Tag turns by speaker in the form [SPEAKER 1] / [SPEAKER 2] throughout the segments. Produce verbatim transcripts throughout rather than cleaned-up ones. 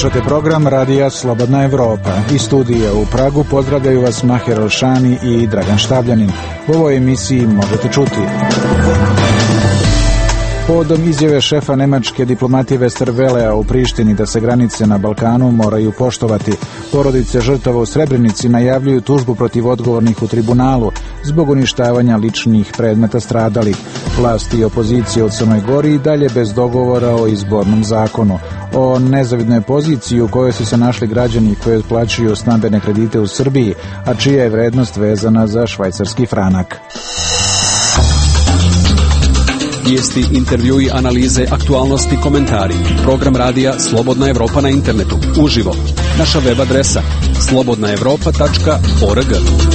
[SPEAKER 1] Slušate program Radija Slobodna Evropa. Iz studija u Pragu pozdravljaju vas Mahir Alšani i Dragan Štabljanin. U ovoj emisiji možete čuti: povodom izjave šefa nemačke diplomatije Westerwellea u Prištini da se granice na Balkanu moraju poštovati, porodice žrtava u Srebrenici najavljuju tužbu protiv odgovornih u tribunalu zbog uništavanja ličnih predmeta stradalih. Vlasti i opozicije u Crnoj Gori i dalje bez dogovora o izbornom zakonu. O nezavidnoj poziciji u kojoj su se našli građani koji otplaćuju stambene kredite u Srbiji, a čija je vrednost vezana za švajcarski franak.
[SPEAKER 2] Vijesti, intervjui, analize, aktualnosti, komentari. Program radija Slobodna Evropa na internetu. Uživo. Naša web adresa slobodna evropa tačka org.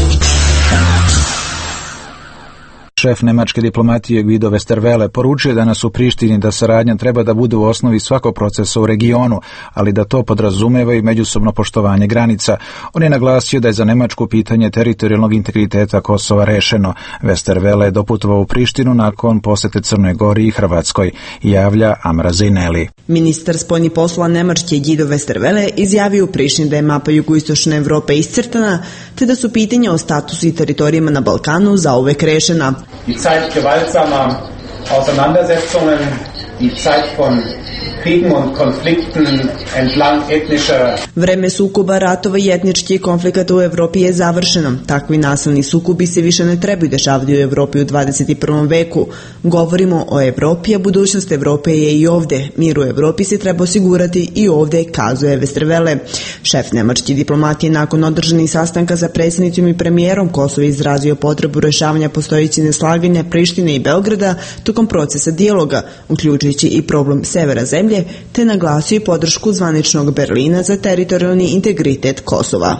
[SPEAKER 1] Šef nemačke diplomatije Guido Westerwelle poručuje danas u Prištini da saradnja treba da bude u osnovi svakog procesa u regionu, ali da to podrazumeva i međusobno poštovanje granica. On je naglasio da je za Nemačku pitanje teritorijalnog integriteta Kosova rešeno. Westerwelle je doputovao u Prištinu nakon posete Crnoj Gori i Hrvatskoj, javlja Amra Zejneli.
[SPEAKER 3] Ministar spoljnih poslova Nemačke Guido Westerwelle izjavio u Prištini da je mapa jugoistočne Evrope iscrtana, te da su pitanja o statusu i teritorijama na Balkanu zauvek rešena.
[SPEAKER 4] Die Zeit gewaltsamer Auseinandersetzungen, die Zeit von Kriegen und Konflikten entlang etnischer...
[SPEAKER 3] Vreme sukoba, ratova i etničkih konflikata u Evropi je završeno. Takvi nasilni sukobi se više ne trebaju dešavati u Evropi u dvadeset prvom veku. Govorimo o Evropi, a budućnost Evrope je i ovde. Mir u Evropi se treba osigurati i ovde, kazuje Westerwelle. Šef nemačke diplomatije nakon održanih sastanka sa predsjednicom i premijerom Kosova izrazio potrebu rešavanja postojećih neslaganja Prištine i Beograda tokom procesa dijaloga, uključujući i problem severa zemlje, te naglasio i podršku zvaničnog Berlina za teritorijalni integritet Kosova.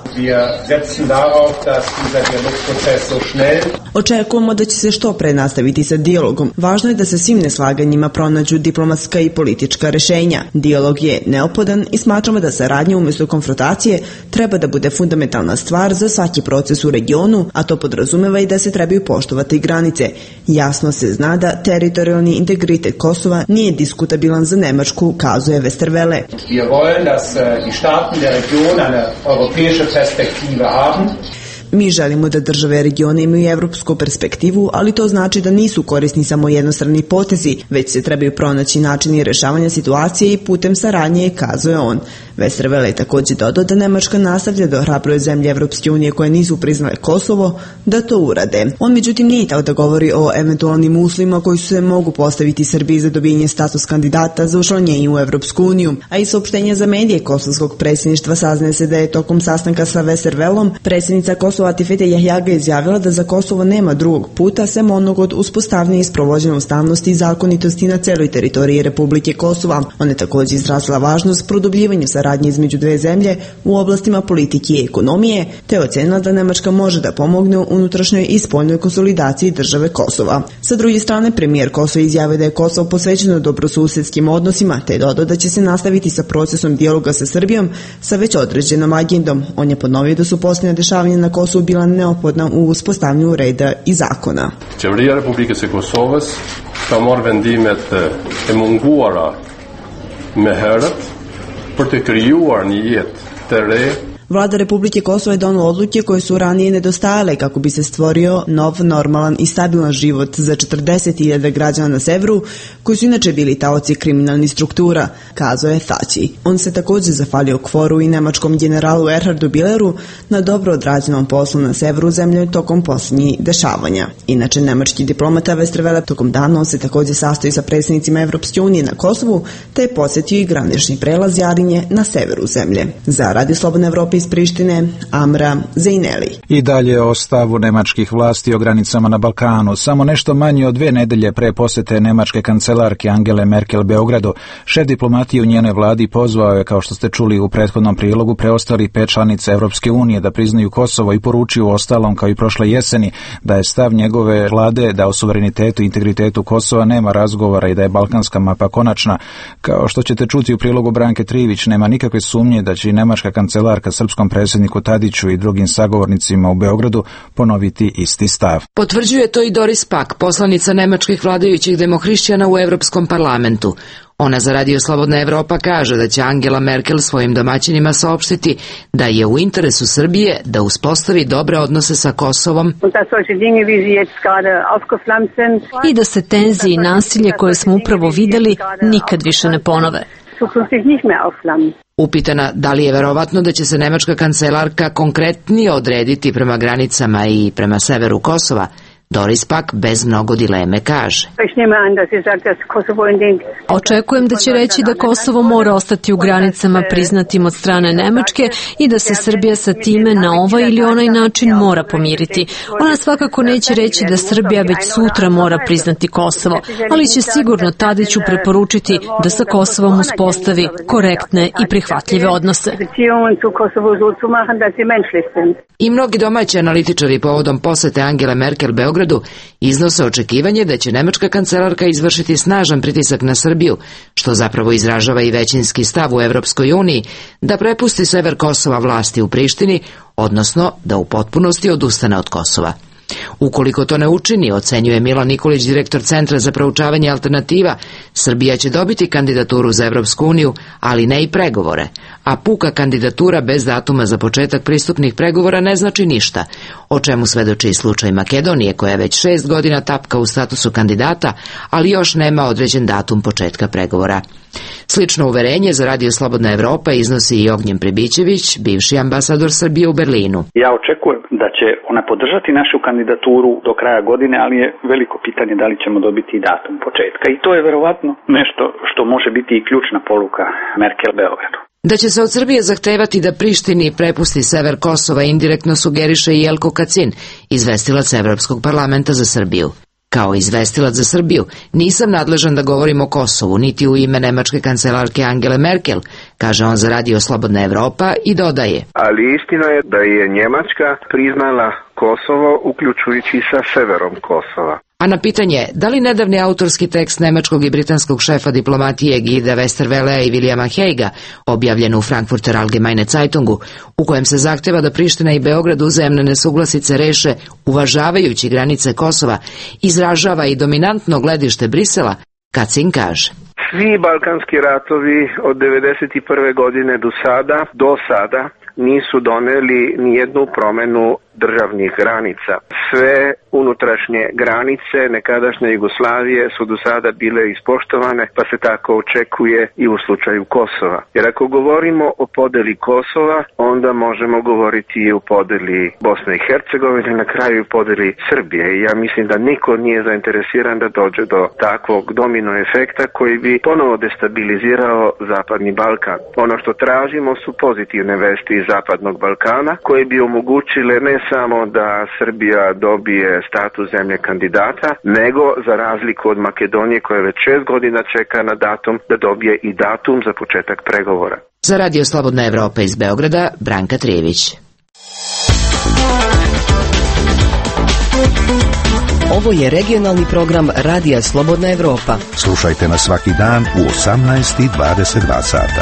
[SPEAKER 3] Očekujemo da će se što pre nastaviti sa dijalogom. Važno je da se svim neslaganjima pronađu diplomatska i politička rešenja. Dijalog je neophodan i smatramo da saradnja umjesto konfrontacije treba da bude fundamentalna stvar za svaki proces u regionu, a to podrazumeva i da se trebaju poštovati granice. Jasno se zna da teritorijalni integritet Kosova nije diskutabilan za Nemačku, kazuje Westerwelle.
[SPEAKER 4] Wir wollen, dass die Staaten der Region eine europäische Perspektive haben.
[SPEAKER 3] Mi želimo da države regiona imaju evropsku perspektivu, ali to znači da nisu korisni samo jednostrani potezi, već se trebaju pronaći načini rešavanja situacije i putem saradnje, kazuje on. Westerwelle je također dodao da Nemačka nastavlja da ohrabruje zemlje Evropske unije koje nisu priznale Kosovo da to urade. On međutim nije tao da govori o eventualnim uslovima koji se mogu postaviti Srbiji za dobijanje status kandidata za učlanjenje u Evropsku uniju, a i saopštenja za medije kosovskog predsjedništva saznaje se da je tokom sastanka sa Westerwellom predsjednica Kosova Atifete Jahjaga izjavila da za Kosovo nema drugog puta sem onog od uspostavljanja i sprovođenja ustavnosti i zakonitosti na celoj teritoriji Republike Kosova. Ona je također izrazila važnost produbljivanja saradnje između dve zemlje u oblastima politike i ekonomije, te ocenila da Nemačka može da pomogne u unutrašnjoj i spoljnoj konsolidaciji države Kosova. Sa druge strane, premijer Kosova izjavio da je Kosovo posvećeno dobrosusedskim odnosima, te je dodao da će se nastaviti sa procesom dijaloga sa Srbijom sa već određenom agendom. On je ponovio da su posljednja dešavanja na Kosovu bila neophodna u uspostavljanju reda i zakona.
[SPEAKER 5] Qeveria e Republikës së Kosovës ka marrë vendimet e munguara me herët për të krijuar një jetë të re.
[SPEAKER 3] Vlada Republike Kosova je donela odluke koje su ranije nedostajale kako bi se stvorio nov, normalan i stabilan život za četrdeset hiljada građana na severu, koji su inače bili taoci kriminalnih struktura, kazuje Thaci. On se također zahvalio Kforu i nemačkom generalu Erhardu Billeru na dobro odrađenom poslu na severu zemlje tokom posljednjih dešavanja. Inače, nemački diplomata Westerwelle tokom dana on se također sastoji sa predsjednicima Evropske unije na Kosovu, te je posjetio i granični prelaz Jarinje na severu zemlje. Za Radio Slobodne Evrope iz Prištine, Amra Zejneli.
[SPEAKER 1] I dalje o stavu nemačkih vlasti o granicama na Balkanu. Samo nešto manje od dve nedelje pre posete nemačke kancelarke Angele Merkel Beogradu, šef diplomatije u njenoj vladi pozvao je, kao što ste čuli u prethodnom prilogu, preostali pet članica Evropske unije da priznaju Kosovo i poručuju ostalom kao i prošle jeseni da je stav njegove vlade da o suverenitetu i integritetu Kosova nema razgovora i da je balkanska mapa konačna. Kao što ćete čuti u prilogu Branke Trivić, nema nikakve sumnje da će i nemačka kancelarka Srpske srpskom predsjedniku Tadiću i drugim sagovornicima u Beogradu ponoviti isti stav.
[SPEAKER 6] Potvrđuje to i Doris Pack, poslanica nemačkih vladajućih demohrišćana u Evropskom parlamentu. Ona za Radio Slobodna Evropa kaže da će Angela Merkel svojim domaćinima saopštiti da je u interesu Srbije da uspostavi dobre odnose sa Kosovom
[SPEAKER 7] i da se tenzije i nasilje koje smo upravo videli nikad više ne ponove.
[SPEAKER 6] Upitana da li je verovatno da će se nemačka kancelarka konkretnije odrediti prema granicama i prema severu Kosova, Doris Pack bez mnogo dileme kaže.
[SPEAKER 7] Očekujem da će reći da Kosovo mora ostati u granicama priznatim od strane Nemačke i da se Srbija sa time na ovaj ili onaj način mora pomiriti. Ona svakako neće reći da Srbija već sutra mora priznati Kosovo, ali će sigurno Tadiću preporučiti da sa Kosovom uspostavi korektne i prihvatljive odnose.
[SPEAKER 6] I mnogi domaći analitičari povodom posete Angele Merkel Beogradu iznose očekivanje da će nemačka kancelarka izvršiti snažan pritisak na Srbiju, što zapravo izražava i većinski stav u Evropskoj uniji, da prepusti sever Kosova vlasti u Prištini, odnosno da u potpunosti odustane od Kosova. Ukoliko to ne učini, ocenjuje Milan Nikolić, direktor Centra za proučavanje alternativa, Srbija će dobiti kandidaturu za Evropsku uniju, ali ne i pregovore, a puka kandidatura bez datuma za početak pristupnih pregovora ne znači ništa, o čemu svedoči slučaj Makedonije, koja već šest godina tapka u statusu kandidata, ali još nema određen datum početka pregovora. Slično uverenje za Radio Slobodna Evropa iznosi i Ognjen Pribićević, bivši ambasador Srbije u Berlinu.
[SPEAKER 8] Ja očekujem da će ona podržati našu kandidaturu do kraja godine, ali je veliko pitanje da li ćemo dobiti i datum početka. I to je verovatno nešto što može biti i ključna poruka Merkel Beogradu.
[SPEAKER 6] Da će se od Srbije zahtevati da Prištini prepusti sever Kosova indirektno sugeriše i Jelko Kacin, izvestilac Evropskog parlamenta za Srbiju. Kao izvestilac za Srbiju, nisam nadležan da govorim o Kosovu, niti u ime nemačke kancelarke Angele Merkel, kaže on za Radio Slobodna Evropa i dodaje.
[SPEAKER 9] Ali istina je da je Njemačka priznala Kosovo, uključujući sa severom Kosova.
[SPEAKER 6] A na pitanje da li nedavni autorski tekst nemačkog i britanskog šefa diplomatije Guida Westerwellea i Williama Haiga, objavljen u Frankfurter Allgemeine Zeitungu, u kojem se zahteva da Priština i Beograd uzajamne nesuglasice reše uvažavajući granice Kosova, izražava i dominantno gledište Brisela, Kacin kaže.
[SPEAKER 9] Svi balkanski ratovi od devedeset prve godine do sada, do sada nisu doneli nijednu promenu državnih granica. Sve unutrašnje granice nekadašnje Jugoslavije su do sada bile ispoštovane, pa se tako očekuje i u slučaju Kosova. Jer ako govorimo o podeli Kosova, onda možemo govoriti i o podeli Bosne i Hercegovine, na kraju i podeli Srbije. I ja mislim da niko nije zainteresiran da dođe do takvog domino efekta koji bi ponovo destabilizirao Zapadni Balkan. Ono što tražimo su pozitivne vesti iz Zapadnog Balkana, koje bi omogućile ne samo da Srbija dobije status zemlje kandidata, nego za razliku od Makedonije koja već šest godina čeka na datum, da dobije i datum za početak pregovora.
[SPEAKER 6] Za Radio Slobodna Evropa iz Beograda, Branka Trijević.
[SPEAKER 10] Ovo je regionalni program Radija Slobodna Evropa.
[SPEAKER 11] Slušajte nas svaki dan u osamnaest i dvadeset dva sata.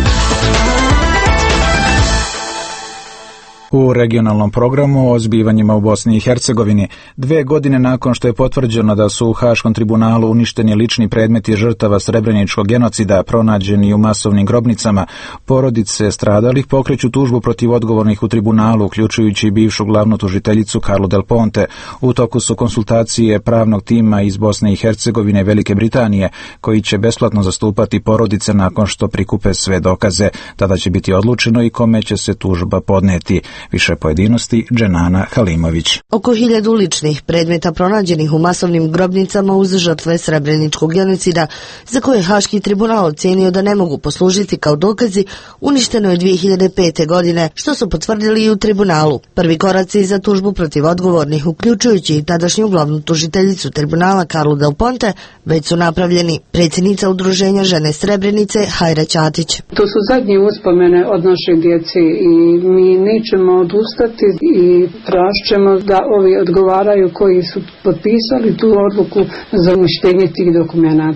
[SPEAKER 1] U regionalnom programu o zbivanjima u Bosni i Hercegovini, dve godine nakon što je potvrđeno da su u Haškom tribunalu uništeni lični predmeti žrtava srebreničkog genocida pronađeni u masovnim grobnicama, porodice stradalih pokreću tužbu protiv odgovornih u tribunalu, uključujući bivšu glavnu tužiteljicu Carlu Del Ponte. U toku su konsultacije pravnog tima iz Bosne i Hercegovine i Velike Britanije, koji će besplatno zastupati porodice nakon što prikupe sve dokaze. Tada će biti odlučeno i kome će se tužba podneti. Više pojedinosti, Dženana Halimović.
[SPEAKER 12] Oko hiljadu ličnih predmeta pronađenih u masovnim grobnicama uz žrtve srebreničkog genocida, za koje Haški tribunal ocijenio da ne mogu poslužiti kao dokazi, uništeno je dvije hiljade pete. godine, što su potvrdili i u tribunalu. Prvi koraci za tužbu protiv odgovornih, uključujući i tadašnju glavnu tužiteljicu tribunala Carlu Del Ponte, već su napravljeni. Predsjednica udruženja Žene Srebrenice Hajra Ćatić.
[SPEAKER 13] To su zadnje uspomene od naše djece i mi nećemo odustati i tražćemo da ovi odgovaraju koji su potpisali tu odluku za uništenje tih dokumenata.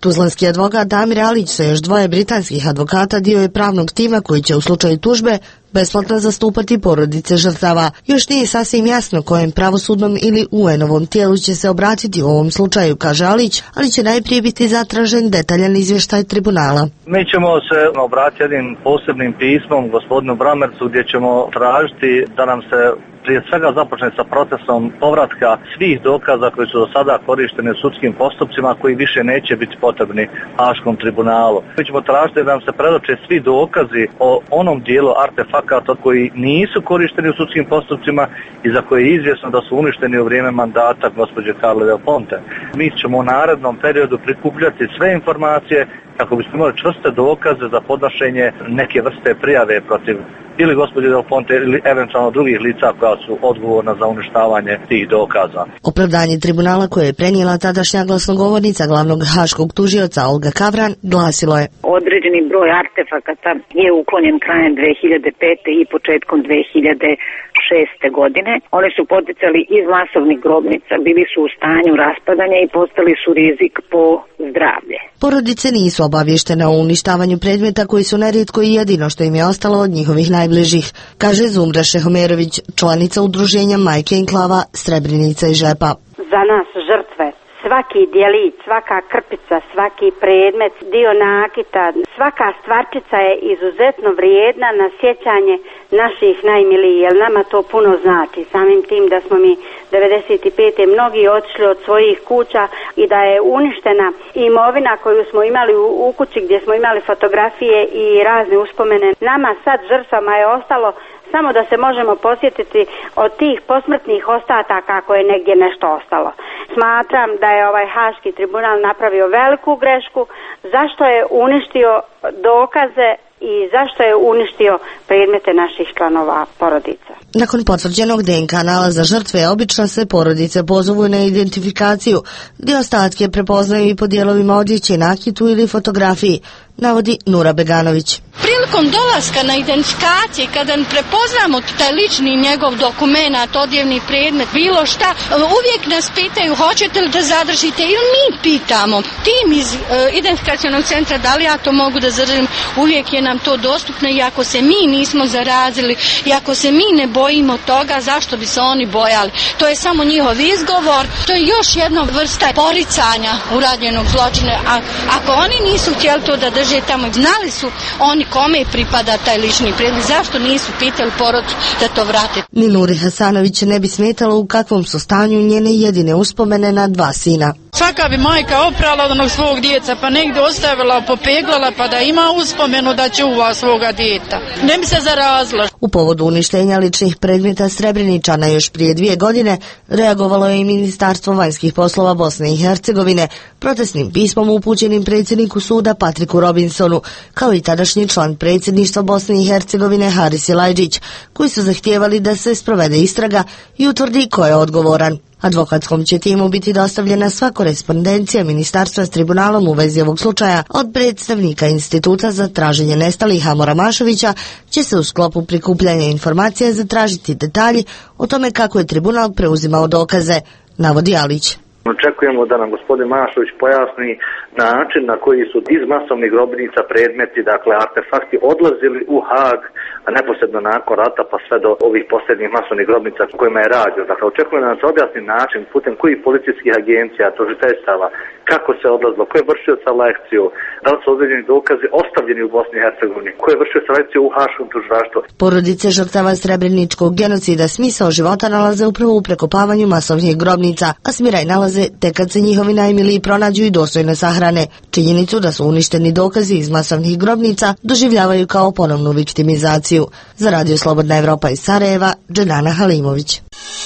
[SPEAKER 12] Tuzlanski advokat Damir Alić sa još dvoje britanskih advokata dio je pravnog tima koji će u slučaju tužbe besplatno zastupati porodice žrtava. Još nije sasvim jasno kojem pravosudnom ili U N-ovom tijelu će se obratiti u ovom slučaju, kaže Alić, ali će najprije biti zatražen detaljan izvještaj tribunala.
[SPEAKER 14] Mi ćemo se obratiti jednim posebnim pismom gospodinu Bramercu gdje ćemo tražiti da nam se prije svega započne sa procesom povratka svih dokaza koji su do sada korišteni u sudskim postupcima koji više neće biti potrebni Haškom tribunalu. Mi ćemo tražiti da nam se predoče svi dokazi o onom dijelu artefakata koji nisu korišteni u sudskim postupcima i za koje je izvjesno da su uništeni u vrijeme mandata gospođe Carle Del Ponte. Mi ćemo u narednom periodu prikupljati sve informacije kako bismo imali čvrste dokaze za podnošenje neke vrste prijave protiv ili gospođe Del Ponte ili eventualno drugih lica koja su odgovorna za uništavanje tih dokaza.
[SPEAKER 12] Opravdanje tribunala koje je prenijela tadašnja glasnogovornica glavnog haškog tužioca Olga Kavran glasilo je:
[SPEAKER 15] određeni broj artefakata je uklonjen krajem dve hiljade pete i početkom dve hiljade šeste godine. One su poticali iz masovnih grobnica, bili su u stanju raspadanja i postali su rizik po zdravlje.
[SPEAKER 12] Porodice nisu obavještene o uništavanju predmeta koji su nerijetko i jedino što im je ostalo od njihovih najbližih, kaže Zumra Šehomerović, članica udruženja Majke Enklava Srebrenica i Žepa.
[SPEAKER 16] Za nas žrtve svaki djelić, svaka krpica, svaki predmet, dio nakita, svaka stvarčica je izuzetno vrijedna na sjećanje naših najmilijih, jer nama to puno znači. Samim tim da smo mi devedeset pete mnogi otišli od svojih kuća i da je uništena imovina koju smo imali u, u kući gdje smo imali fotografije i razne uspomene. Nama sad žrtvama je ostalo samo da se možemo posjetiti od tih posmrtnih ostataka ako je negdje nešto ostalo. Smatram da je ovaj Haški tribunal napravio veliku grešku, zašto je uništio dokaze i zašto je uništio predmete naših članova porodica.
[SPEAKER 12] Nakon potvrđenog D N K nalaza žrtve, obično se porodice pozovu na identifikaciju, gdje ostatke prepoznaju i po dijelovima odjeće, nakitu ili fotografiji, navodi Nura Beganović.
[SPEAKER 17] Prilikom dolaska na identifikaciji, kada prepoznamo taj lični njegov dokument, odjevni predmet, bilo šta, uvijek nas pitaju hoćete li da zadržite ili mi pitamo. Tim iz e, identifikacionog centra, da li ja to mogu da zadržim, uvijek je nam to dostupno i ako se mi nismo zarazili i ako se mi ne bojimo toga, zašto bi se oni bojali? To je samo njihov izgovor, to je još jedna vrsta poricanja urađenog zločina. A ako oni nisu htjeli to da drže tamo, znali su oni kome pripada taj lični predmet, zašto nisu pitali porodicu da to vrate?
[SPEAKER 12] Ni Nuri Hasanović ne bi smetalo u kakvom su stanju njene jedine uspomene na dva sina.
[SPEAKER 18] Svaka bi majka oprala od onog svog djeca, pa negdje ostavila, popeglala, pa da ima uspomenu da čuva svoga djeta. Ne bi se zarazila.
[SPEAKER 12] U povodu uništenja ličnih predmeta Srebreničana još prije dvije godine reagovalo je i Ministarstvo vanjskih poslova Bosne i Hercegovine protestnim pismom upućenim predsjedniku suda Patriku Robinsonu, kao i tadašnji član predsjedništva Bosne i Hercegovine Haris Silajdžić, koji su zahtijevali da se sprovede istraga i utvrdi ko je odgovoran. Advokatskom će timu biti dostavljena sva korespondencija ministarstva s tribunalom u vezi ovog slučaja. Od predstavnika Instituta za traženje nestalih Amora Mašovića će se u sklopu prikupljanja informacija zatražiti detalji o tome kako je tribunal preuzimao dokaze, navodi Alić.
[SPEAKER 19] Očekujemo da nam gospodin Mašović pojasni način na koji su iz masovnih grobnica predmeti, dakle artefakti, odlazili u Haag neposredno nakon rata pa sve do ovih posljednjih masovnih grobnica kojima je radio. Dakle, očekujemo da nam se objasni način putem kojih policijskih agencija, tužiteljstava, kako se odlazilo, ko je vršio selekciju, da li su određeni dokazi ostavljeni u Bosni i Hercegovini, ko je vršio selekciju u Haškom tužilaštvu.
[SPEAKER 12] Porodice žrtava Srebreničkog genocida smisao života nalaze upravo u prekopavanju masovnih grobnica, a smiraj nalaze tek kad se njihovi najmiliji pronađu i dostojno sahrane. Činjenicu da su uništeni dokazi iz masovnih grobnica doživljavaju kao ponovnu viktimizaciju. Za Radio Slobodna Evropa iz Sarajeva, Dženana Halimović.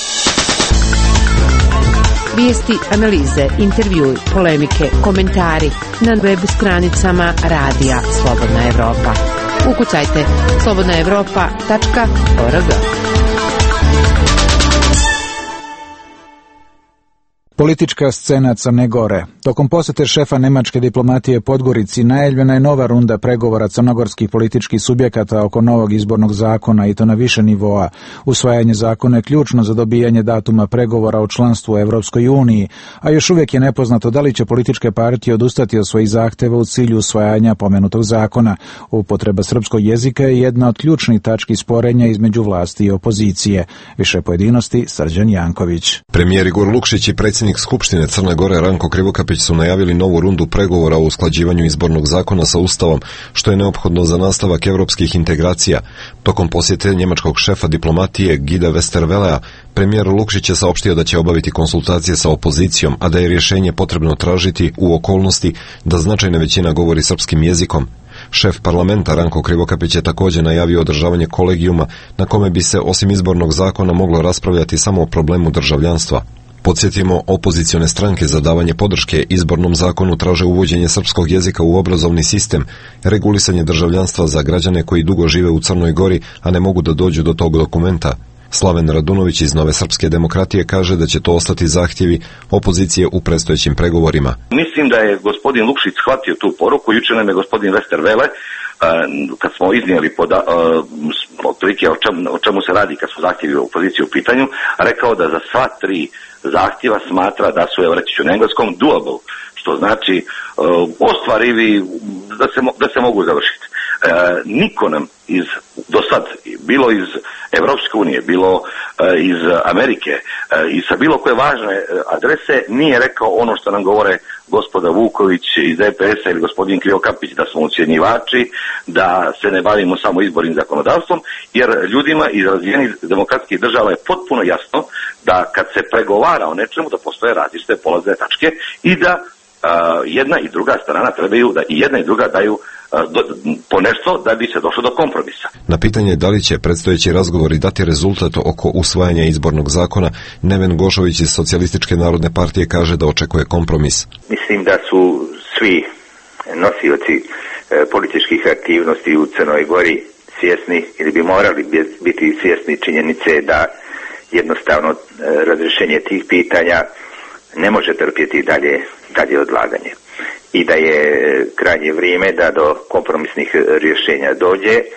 [SPEAKER 20] Vijesti, analize, intervjui, polemike, komentari na web stranicama Radija Slobodna Evropa. Ukucajte slobodna evropa tačka org.
[SPEAKER 1] Politička scena Crne Gore. Tokom posete šefa nemačke diplomatije Podgorici najavljena je nova runda pregovora crnogorskih političkih subjekata oko novog izbornog zakona i to na više nivoa. Usvajanje zakona je ključno za dobijanje datuma pregovora o članstvu u Evropskoj uniji, a još uvijek je nepoznato da li će političke partije odustati od svojih zahteva u cilju usvajanja pomenutog zakona. Upotreba srpskog jezika je jedna od ključnih tački sporenja između vlasti i opozicije. Više pojedinosti Srđan Janković.
[SPEAKER 21] Premijer Igor Lukšić i predsjednik Skupštine Crne Gore Ranko Krivokapić su najavili novu rundu pregovora o usklađivanju izbornog zakona sa Ustavom, što je neophodno za nastavak evropskih integracija. Tokom posjete njemačkog šefa diplomatije Guida Westervelea, premijer Lukšić je saopštio da će obaviti konsultacije sa opozicijom, a da je rješenje potrebno tražiti u okolnosti da značajna većina govori srpskim jezikom. Šef parlamenta Ranko Krivokapić je također najavio održavanje kolegijuma na kome bi se osim izbornog zakona moglo raspravljati samo o problemu državljanstva. Podsjetimo, opozicione stranke za davanje podrške izbornom zakonu traže uvođenje srpskog jezika u obrazovni sistem, regulisanje državljanstva za građane koji dugo žive u Crnoj Gori, a ne mogu da dođu do tog dokumenta. Slaven Radunović iz Nove srpske demokratije kaže da će to ostati zahtjevi opozicije u predstojećim pregovorima.
[SPEAKER 22] Mislim da je gospodin Lukšić shvatio tu poruku. Juče nam je gospodin Westerwelle, kad smo iznijeli poda, otprilike o čemu, o čemu se radi kad su zahtjevi opozicije u pitanju, rekao da za sva tri zahtjeva smatra da su, evo reći ću na engleskom, doable, što znači uh, ostvarivi, da se, da se mogu završiti. Uh, niko nam iz, do sad, bilo iz Evropske unije, bilo uh, iz Amerike uh, i sa bilo koje važne adrese nije rekao ono što nam govore gospoda Vuković iz D P S-a ili gospodin Krivokapić, da smo ucjenjivači, da se ne bavimo samo izbornim zakonodavstvom, jer ljudima iz razvijenih demokratskih država je potpuno jasno da kad se pregovara o nečemu da postoje različite polazne tačke i da uh, jedna i druga strana trebaju da i jedna i druga daju Do, po nešto da bi se došlo do kompromisa.
[SPEAKER 21] Na pitanje da li će predstojeći razgovori dati rezultat oko usvajanja izbornog zakona, Neven Gošović iz Socijalističke narodne partije kaže da očekuje kompromis.
[SPEAKER 23] Mislim da su svi nosioci e, političkih aktivnosti u Crnoj Gori svjesni ili bi morali biti svjesni činjenice da jednostavno e, razrješenje tih pitanja ne može trpjeti dalje, dalje odlaganje. I da je krajnje vrijeme da do kompromisnih rješenja dođe e,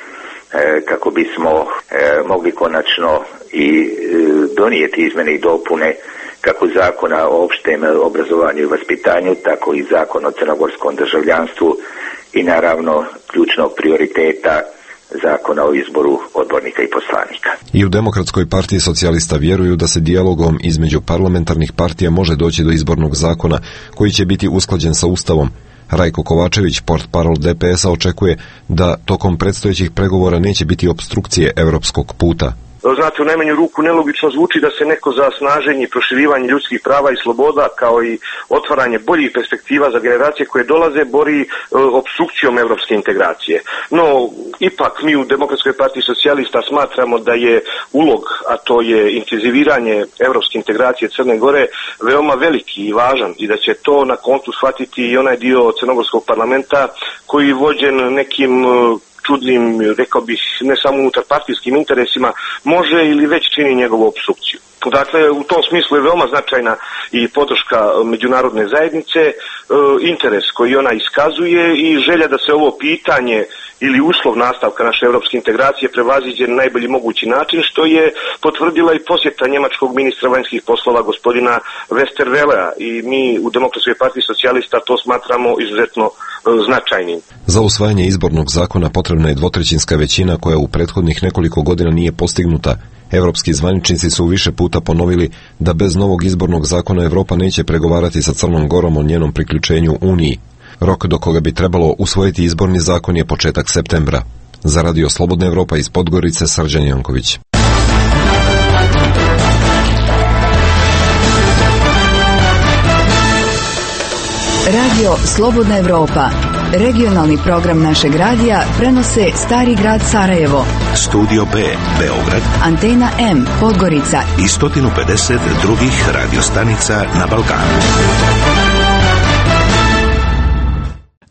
[SPEAKER 23] kako bismo e, mogli konačno i e, donijeti izmjene i dopune kako zakona o opštem obrazovanju i vaspitanju, tako i zakon o crnogorskom državljanstvu i naravno ključnog prioriteta zakona o izboru odbornika i poslanika.
[SPEAKER 21] I u Demokratskoj partiji socijalista vjeruju da se dijalogom između parlamentarnih partija može doći do izbornog zakona koji će biti usklađen sa Ustavom. Rajko Kovačević, portparol D P S-a, očekuje da tokom predstojećih pregovora neće biti opstrukcije europskog puta.
[SPEAKER 9] Znate, u najmanju ruku nelogično zvuči da se neko za snaženje i proširivanje ljudskih prava i sloboda, kao i otvaranje boljih perspektiva za generacije koje dolaze, bori e, opstrukcijom evropske integracije. No, ipak mi u Demokratskoj partiji socijalista smatramo da je ulog, a to je intenziviranje evropske integracije Crne Gore, veoma veliki i važan i da će to na kontu shvatiti i onaj dio crnogorskog parlamenta koji je vođen nekim čudnim, rekao bih, ne samo unutar partijskim interesima, može ili već čini njegovu opstrukciju. Dakle, u tom smislu je veoma značajna i podrška međunarodne zajednice, e, interes koji ona iskazuje i želja da se ovo pitanje ili uslov nastavka naše evropske integracije prevaziđe na najbolji mogući način, što je potvrdila i posjeta njemačkog ministra vanjskih poslova gospodina Westerwellea i mi u Demokratskoj partiji socijalista to smatramo izuzetno e, značajnim.
[SPEAKER 21] Za usvajanje izbornog zakona potrebna je dvotrećinska većina koja u prethodnih nekoliko godina nije postignuta. Evropski zvaničnici su više puta ponovili da bez novog izbornog zakona Evropa neće pregovarati sa Crnom Gorom o njenom priključenju Uniji. Rok do koga bi trebalo usvojiti izborni zakon je početak septembra. Za Radio Slobodna Evropa iz Podgorice, Srđan Janković.
[SPEAKER 24] Radio Slobodna Evropa. Regionalni program našeg radija prenose Stari grad Sarajevo,
[SPEAKER 11] Studio B, Beograd,
[SPEAKER 24] Antena M, Podgorica
[SPEAKER 11] i sto pedeset drugih radiostanica na Balkanu.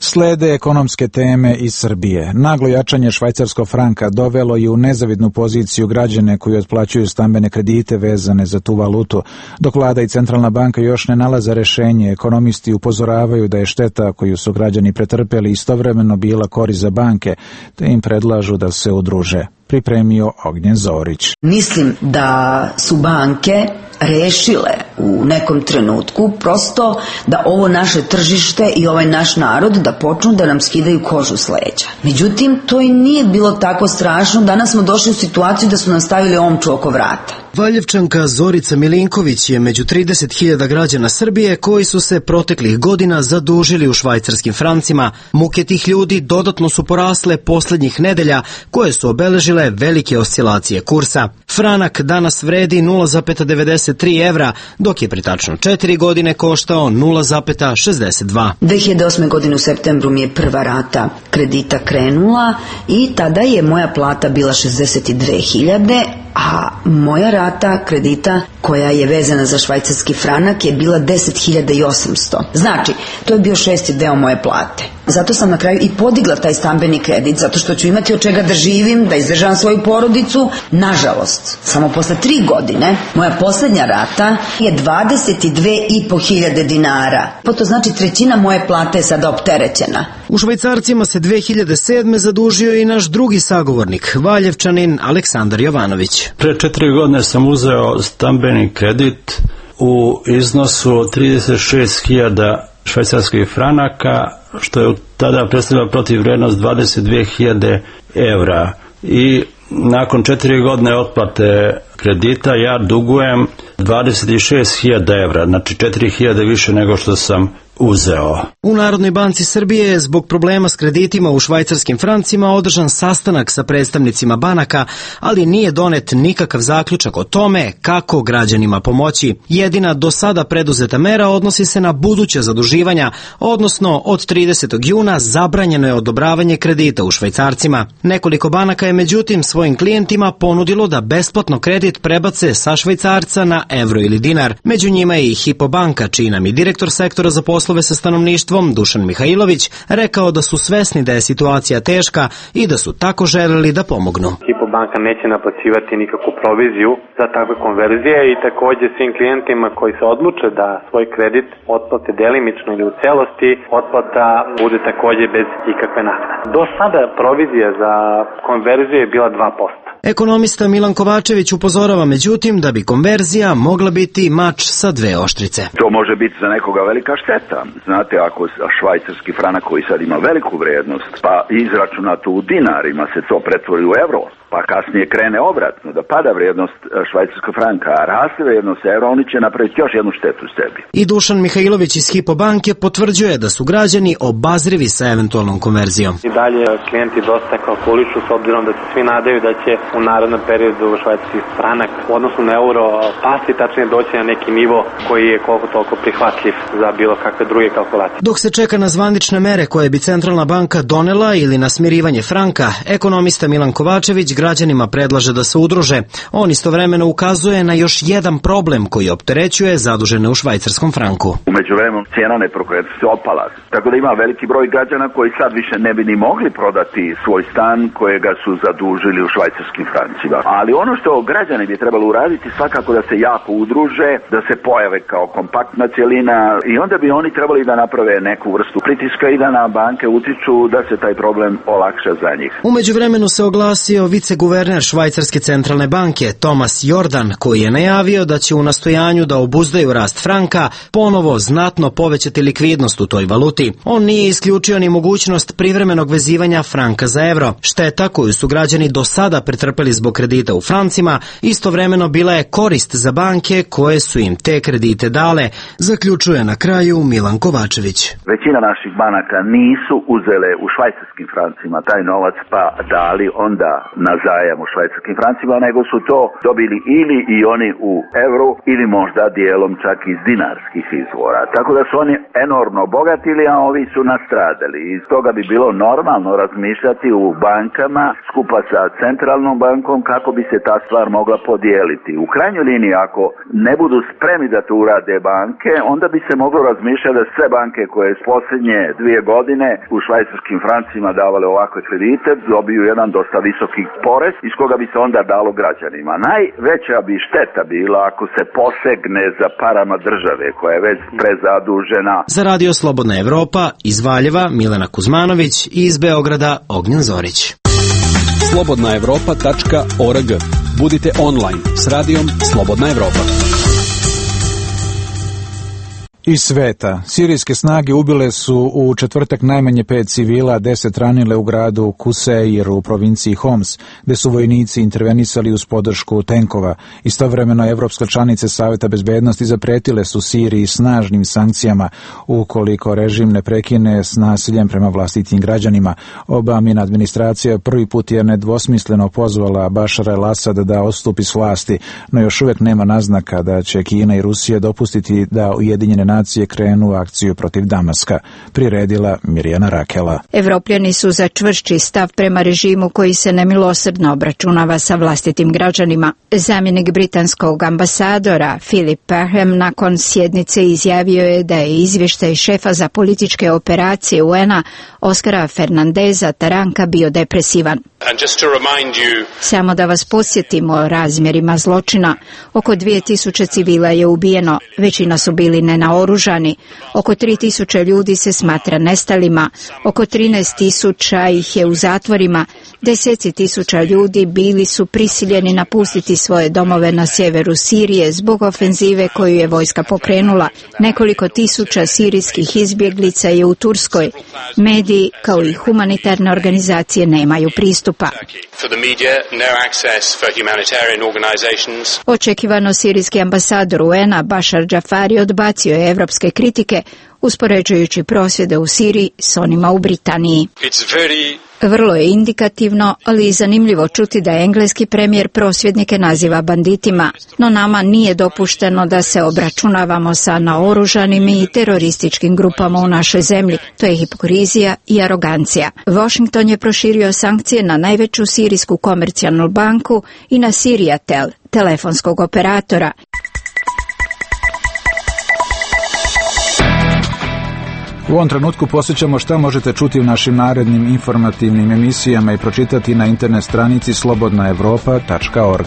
[SPEAKER 1] Slede ekonomske teme iz Srbije. Naglo jačanje švajcarskog franka dovelo je u nezavidnu poziciju građane koji otplaćuju stambene kredite vezane za tu valutu. Dok vlada i centralna banka još ne nalaze rešenje, ekonomisti upozoravaju da je šteta koju su građani pretrpeli istovremeno bila korist za banke, te im predlažu da se udruže. Pripremio Ognjen Zorić.
[SPEAKER 2] Mislim da su banke rešile u nekom trenutku prosto da ovo naše tržište i ovaj naš narod da počnu da nam skidaju kožu s leđa. Međutim, to i nije bilo tako strašno. Danas smo došli u situaciju da su nam stavili omču oko vrata.
[SPEAKER 3] Valjevčanka Zorica Milinković je među trideset hiljada građana Srbije koji su se proteklih godina zadužili u švajcarskim francima. Muke tih ljudi dodatno su porasle poslednjih nedelja koje su obeležile velike oscilacije kursa. Franak danas vredi nula zarez devedeset tri evra, dok je pre tačno četiri godine koštao nula zarez šezdeset dva.
[SPEAKER 2] dve hiljade osme. godine u septembru mi je prva rata kredita krenula i tada je moja plata bila šezdeset dve hiljade, a moja rata kredita koja je vezana za švajcarski franak je bila deset hiljada osamsto. Znači, to je bio šesti deo moje plate. Zato sam na kraju i podigla taj stambeni kredit, zato što ću imati od čega da živim, da izdržavam svoju porodicu. Nažalost, samo posle tri godine, moja poslednja rata je dvadeset dve i po hiljade dinara. Pa to znači trećina moje plate je sada opterećena.
[SPEAKER 3] U švajcarcima se dve hiljade sedme. zadužio i naš drugi sagovornik, Valjevčanin Aleksandar Jovanović.
[SPEAKER 4] Pre četiri godine sam uzeo stambeni kredit u iznosu trideset šest hiljada švajcarskih franaka, što je tada predstavljalo protivvrednost dvadeset dve hiljade evra. I nakon četiri godine otplate kredita ja dugujem dvadeset šest hiljada evra, znači četiri hiljade više nego što sam uzeo.
[SPEAKER 3] U Narodnoj banci Srbije je zbog problema s kreditima u švajcarskim francima održan sastanak sa predstavnicima banaka, ali nije donet nikakav zaključak o tome kako građanima pomoći. Jedina do sada preduzeta mera odnosi se na buduća zaduživanja, odnosno od tridesetog juna zabranjeno je odobravanje kredita u švajcarcima. Nekoliko banaka je međutim svojim klijentima ponudilo da besplatno kredit prebace sa švajcarca na evro ili dinar. Među njima je i Hipo banka, čiji nam je direktor sektora za poslove sa stanovništvom Dušan Mihajlović rekao da su svesni da je situacija teška i da su tako želeli da pomognu.
[SPEAKER 5] Hipo banka neće naplaćivati nikakvu proviziju za takve konverzije i takođe svim klijentima koji se odluče da svoj kredit otplate delimično ili u celosti, otplata bude takođe bez ikakve naknade. Do sada provizija za konverziju je bila dva posto.
[SPEAKER 3] Ekonomista Milan Kovačević upozorava međutim da bi konverzija mogla biti mač sa dve oštrice.
[SPEAKER 25] To može biti za nekoga velika šteta. Znate, ako švajcarski franak koji sad ima veliku vrednost, pa izračunato u dinarima se to pretvori u evro, pa kasnije krene obratno, da pada vrijednost švajcarskog franka, a raste vrijednost evra, oni će napraviti još jednu štetu sebi.
[SPEAKER 3] I Dušan Mihajlović iz Hipo banke potvrđuje da su građani obazrivi sa eventualnom konverzijom.
[SPEAKER 5] I dalje klijenti dosta kalkulišu s obzirom da se svi nadaju da će u narednom periodu švajcarski franak u odnosu na euro pasti, tačnije doći na neki nivo koji je koliko toliko prihvatljiv za bilo kakve druge kalkulacije.
[SPEAKER 3] Dok se čeka na zvanične mere koje bi centralna banka donela ili na smirivanje franka, ekonomista Milan Kovačević građanima predlaže da se udruže. On istovremeno ukazuje na još jedan problem koji opterećuje zadužene u švajcarskom franku.
[SPEAKER 25] U međuvremenu cijena nepokretnosti se opala, tako da ima veliki broj građana koji sad više ne bi ni mogli prodati svoj stan kojega su zadužili u švajcarskim francima. Ali ono što građani bi trebalo uraditi svakako da se jako udruže, da se pojave kao kompaktna cijelina i onda bi oni trebali da naprave neku vrstu pritiska i da na banke utiču da se taj problem olakša za njih.
[SPEAKER 3] U međuvremenu se oglasio viceguverner švajcarske centralne banke Tomas Jordan, koji je najavio da će u nastojanju da obuzdaju rast franka ponovo znatno povećati likvidnost u toj valuti. On nije isključio ni mogućnost privremenog vezivanja franka za evro. Šteta koju su građani do sada pretrpeli zbog kredita u francima istovremeno bila je korist za banke koje su im te kredite dale, zaključuje na kraju Milan Kovačević.
[SPEAKER 25] Većina naših banaka nisu uzele u švajcarskim francima taj novac pa dali onda na zajam u švajcarskim francima, nego su to dobili ili i oni u evru ili možda dijelom čak iz dinarskih izvora. Tako da su oni enormno obogatili, a ovi su nastradali. Iz toga bi bilo normalno razmišljati u bankama skupa sa centralnom bankom kako bi se ta stvar mogla podijeliti. U krajnjoj liniji, ako ne budu spremni da to urade banke, onda bi se moglo razmišljati da sve banke koje s posljednje dvije godine u švajcarskim francima davale ovakve kredite dobiju jedan dosta visoki porez iz koga bi se onda dalo građanima. Najveća bi šteta bila ako se posegne za parama države koja je već prezadužena.
[SPEAKER 3] Za Radio Slobodna Evropa iz Valjeva Milena Kuzmanović i iz Beograda Ognjen Zorić.
[SPEAKER 6] slobodna evropa tačka org. Budite online s radijom Slobodna Evropa.
[SPEAKER 1] Iz sveta. Sirijske snage ubile su u četvrtak najmanje pet civila, deset ranile u gradu Kuseir u provinciji Homs, gde su vojnici intervenisali uz podršku tenkova. Istovremeno, evropske članice Saveta bezbednosti zapretile su Siriji snažnim sankcijama ukoliko režim ne prekine s nasiljem prema vlastitim građanima. Obamina administracija prvi put je nedvosmisleno pozvala Bašara el-Asada da odstupi s vlasti, no još uvijek nema naznaka da će Kina i Rusija dopustiti da Ujedinjene nacije krenu akciju protiv Damaska, priredila Mirjana Rakela.
[SPEAKER 7] Evropljani su za čvršći stav prema režimu koji se nemilosrdno obračunava sa vlastitim građanima. Zamjenik britanskog ambasadora Philip Parham nakon sjednice izjavio je da je izvještaj šefa za političke operacije U N-a Oskara Fernandeza Taranka bio depresivan. You... Samo da vas podsjetimo o razmjerima zločina. Oko dvije tisuće civila je ubijeno, većina su bili nenaoružani. Oko tri tisuće ljudi se smatra nestalima, oko trinaest tisuća ih je u zatvorima, deseci tisuća ljudi bili su prisiljeni napustiti svoje domove na sjeveru Sirije zbog ofenzive koju je vojska pokrenula. Nekoliko tisuća sirijskih izbjeglica je u Turskoj. Mediji kao i humanitarne organizacije nemaju pristupa. Očekivano sirijski ambasador U N-a Bashar Jafari odbacio je evropske kritike uspoređujući prosvjede u Siriji s onima u Britaniji. Vrlo je indikativno, ali i zanimljivo čuti da engleski premijer prosvjednike naziva banditima, no nama nije dopušteno da se obračunavamo sa naoružanim i terorističkim grupama u našoj zemlji. To je hipokrizija i arogancija. Washington je proširio sankcije na najveću sirijsku komercijalnu banku i na Siriatel, telefonskog operatora.
[SPEAKER 1] U ovom trenutku posjećamo šta možete čuti u našim narednim informativnim emisijama i pročitati na internet stranici slobodna evropa tačka org.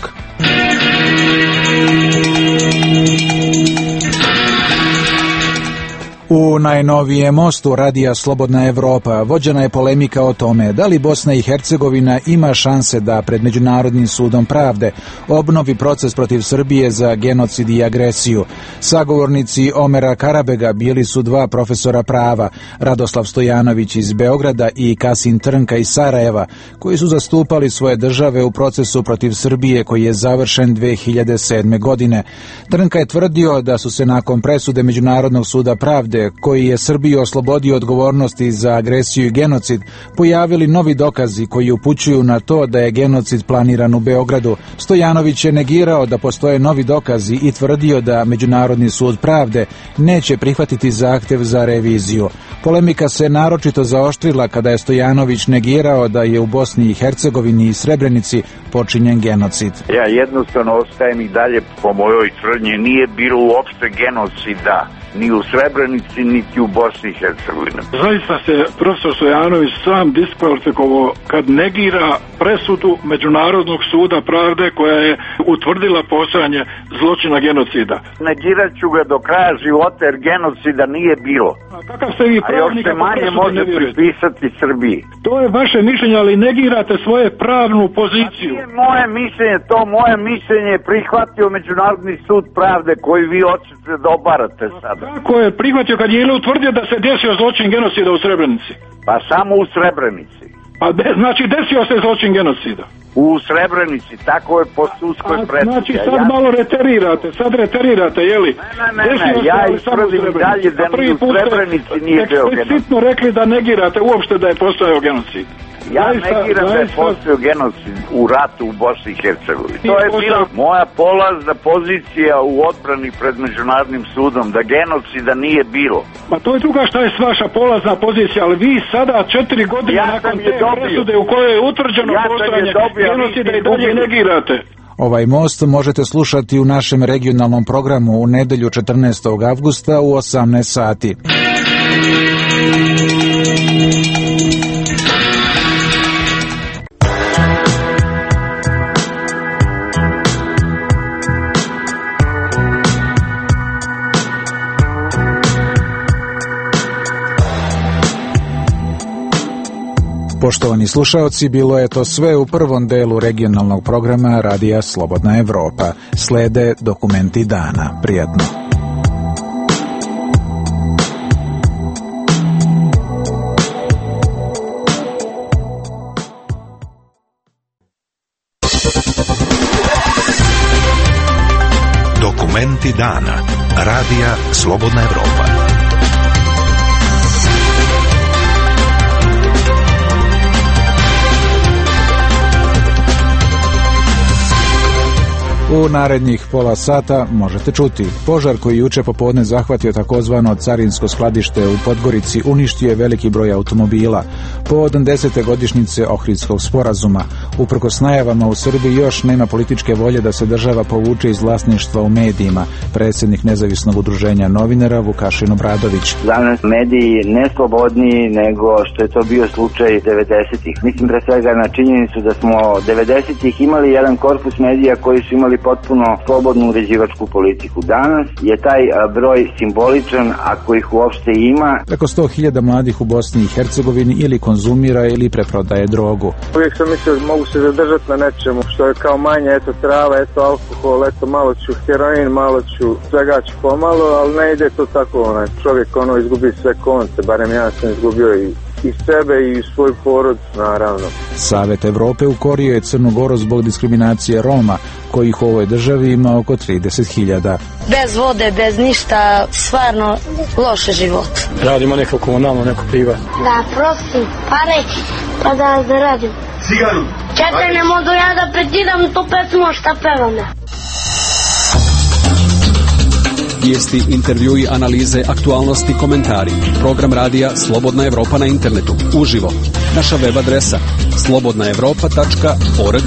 [SPEAKER 1] U najnovijem mostu radija Slobodna Evropa vođena je polemika o tome da li Bosna i Hercegovina ima šanse da pred Međunarodnim sudom pravde obnovi proces protiv Srbije za genocid i agresiju. Sagovornici Omera Karabega bili su dva profesora prava, Radoslav Stojanović iz Beograda i Kasim Trnka iz Sarajeva, koji su zastupali svoje države u procesu protiv Srbije koji je završen dve hiljade sedme. godine. Trnka je tvrdio da su se nakon presude Međunarodnog suda pravde koji je Srbiju oslobodio odgovornosti za agresiju i genocid, pojavili novi dokazi koji upućuju na to da je genocid planiran u Beogradu. Stojanović je negirao da postoje novi dokazi i tvrdio da Međunarodni sud pravde neće prihvatiti zahtev za reviziju. Polemika se naročito zaoštrila kada je Stojanović negirao da je u Bosni i Hercegovini i Srebrenici počinjen genocid.
[SPEAKER 25] Ja jednostavno ostajem i dalje po mojoj tvrdnji, nije bilo uopšte genocida ni u Srebrenici, niti u Bosni i Hercegovini.
[SPEAKER 8] Zaista se profesor Stojanović sam diskvalifikovao kad negira presudu Međunarodnog suda pravde koja je utvrdila postojanje zločina genocida.
[SPEAKER 25] Negirat ću ga do kraja života jer genocida nije bilo.
[SPEAKER 8] A kakav ste vi pravnik ako
[SPEAKER 25] manje
[SPEAKER 8] presudu
[SPEAKER 25] može
[SPEAKER 8] ne vjerujete?
[SPEAKER 25] pripisati Srbiji.
[SPEAKER 8] To je vaše mišljenje, ali negirate svoje pravnu poziciju.
[SPEAKER 25] Nije moje mišljenje, to moje mišljenje je prihvatio Međunarodni sud pravde koji vi hoćete da obarate sada.
[SPEAKER 8] Kako je prihvatio kad je utvrdio da se desio zločin genocida u Srebrenici?
[SPEAKER 25] Pa samo u Srebrenici.
[SPEAKER 8] Pa de, znači desio se zločin genocida?
[SPEAKER 25] U Srebrenici, tako je po sudskoj presudi.
[SPEAKER 8] Znači sad ja... malo reterirate, sad reterirate, jeli?
[SPEAKER 25] Ne, ne, ne, ne, ja istvrdim i dalje da ni u Srebrenici nije bio genocid.
[SPEAKER 8] Eksplicitno rekli da negirate uopšte da je postojao genocid.
[SPEAKER 25] Ja negiram da je postao genocid u ratu u Bosni i Hercegovini. To je bila moja polazna pozicija u odbrani pred Međunarodnim sudom, da genocida nije bilo.
[SPEAKER 8] Ma to je druga šta je vaša polazna pozicija, ali vi sada četiri godine ja nakon te presude u kojoj je utvrđeno ja postojanje genocida i dalje negirate.
[SPEAKER 1] Ovaj most možete slušati u našem regionalnom programu u nedelju četrnaestog avgusta u osamnaest sati. Poštovani slušaoci, bilo je to sve u prvom delu regionalnog programa Radija Slobodna Evropa. Slede dokumenti dana. Prijatno.
[SPEAKER 11] Dokumenti dana. Radija Slobodna Evropa.
[SPEAKER 1] U narednih pola sata možete čuti. Požar koji juče popodne zahvatio takozvano carinsko skladište u Podgorici uništio je veliki broj automobila. Povodom desete godišnjice Ohridskog sporazuma, uprkos najavama u Srbiji još nema političke volje da se država povuče iz vlasništva u medijima. Predsjednik nezavisnog udruženja novinara Vukašin Obradović.
[SPEAKER 10] Danas mediji ne slobodniji nego što je to bio slučaj devedesetih. Mislim pre svega na činjenicu da smo devedesetih imali jedan korpus medija koji su imali potpuno slobodnu uređivačku politiku. Danas je taj broj simboličan, ako ih uopšte ima.
[SPEAKER 1] Preko sto hiljada mladih u Bosni i Hercegovini ili konzumira ili preprodaje drogu.
[SPEAKER 13] Uvijek sam mislio da mogu se zadržati na nečemu što je kao manje, eto trava, eto alkohol, eto malo ću heroin, malo ću svega ću pomalo, ali ne ide to tako, onaj čovjek ono izgubi sve konce, barem ja sam izgubio i i sebe i svoju porodicu, naravno.
[SPEAKER 1] Savet Evrope ukorio je Crnu Goru zbog diskriminacije Roma, kojih u ovoj državi ima oko trideset hiljada.
[SPEAKER 14] Bez vode, bez ništa, stvarno loše život.
[SPEAKER 15] Radimo neko komunalno, neko privatno.
[SPEAKER 14] Da, prosim, pare, pa da zaradim.
[SPEAKER 15] Cigaru.
[SPEAKER 14] Čekaj, ne mogu ja da pređidam tu pesmu šta pevam ja.
[SPEAKER 6] Vijesti, intervjui, analize, aktualnosti, komentari. Program radija Slobodna Evropa na internetu. Uživo. Naša web adresa slobodna evropa tačka org.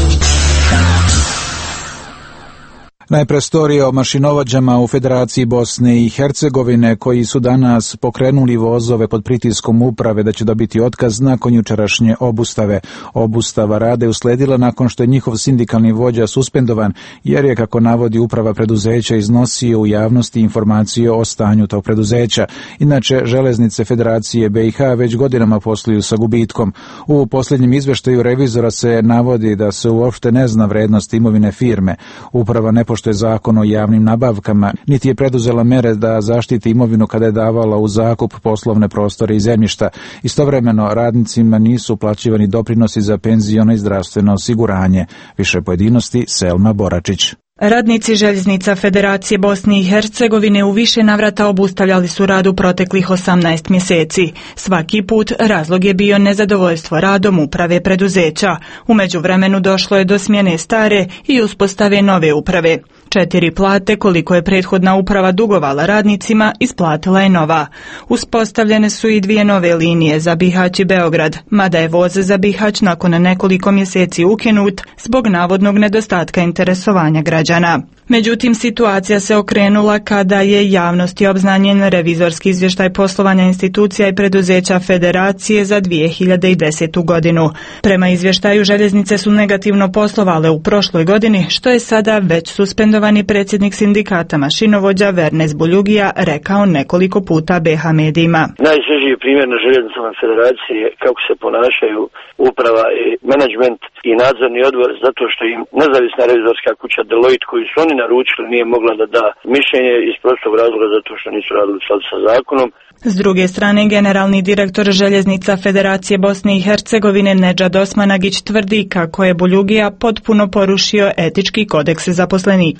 [SPEAKER 1] Najpre storija o mašinovođama u Federaciji Bosne i Hercegovine koji su danas pokrenuli vozove pod pritiskom uprave da će dobiti otkaz nakon jučerašnje obustave. Obustava rade usledila nakon što je njihov sindikalni vođa suspendovan jer je, kako navodi uprava preduzeća, iznosio u javnosti informacije o stanju tog preduzeća. Inače, železnice Federacije B i H već godinama posluju sa gubitkom. U posljednjem izveštaju revizora se navodi da se uopšte ne zna vrednost imovine firme. Uprava ne poštuje zakon o javnim nabavkama, niti je preduzela mere da zaštiti imovinu kada je davala u zakup poslovne prostore i zemljišta. Istovremeno, radnicima nisu uplaćivani doprinosi za penziono i zdravstveno osiguranje. Više pojedinosti Selma Boračić.
[SPEAKER 16] Radnici željeznica Federacije Bosne i Hercegovine u više navrata obustavljali su rad u proteklih osamnaest mjeseci. Svaki put razlog je bio nezadovoljstvo radom uprave preduzeća. U međuvremenu došlo je do smjene stare i uspostave nove uprave. Četiri plate, koliko je prethodna uprava dugovala radnicima, isplatila je nova. Uspostavljene su i dvije nove linije za Bihać i Beograd, mada je voz za Bihać nakon nekoliko mjeseci ukinut zbog navodnog nedostatka interesovanja građana. Međutim, situacija se okrenula kada je javnosti obznanjen revizorski izvještaj poslovanja institucija i preduzeća Federacije za dvije hiljade desetu godinu. Prema izvještaju, željeznice su negativno poslovale u prošloj godini, što je sada već suspendovani predsjednik sindikata mašinovođa Vernes Buljugija rekao nekoliko puta B H medijima.
[SPEAKER 26] Najsvježiji primjer na željeznicama Federacije kako se ponašaju uprava i menadžment i nadzorni odbor, zato što im nezavisna revizorska kuća Deloitte, koju su oni naručili, nije mogla da da mišljenje iz prostog razloga zato što nisu radili u skladu sa zakonom.
[SPEAKER 16] S druge strane, generalni direktor željeznica Federacije Bosne i Hercegovine Nedžad Osmanagić tvrdi kako je Buljugija potpuno porušio etički kodeks zaposlenika.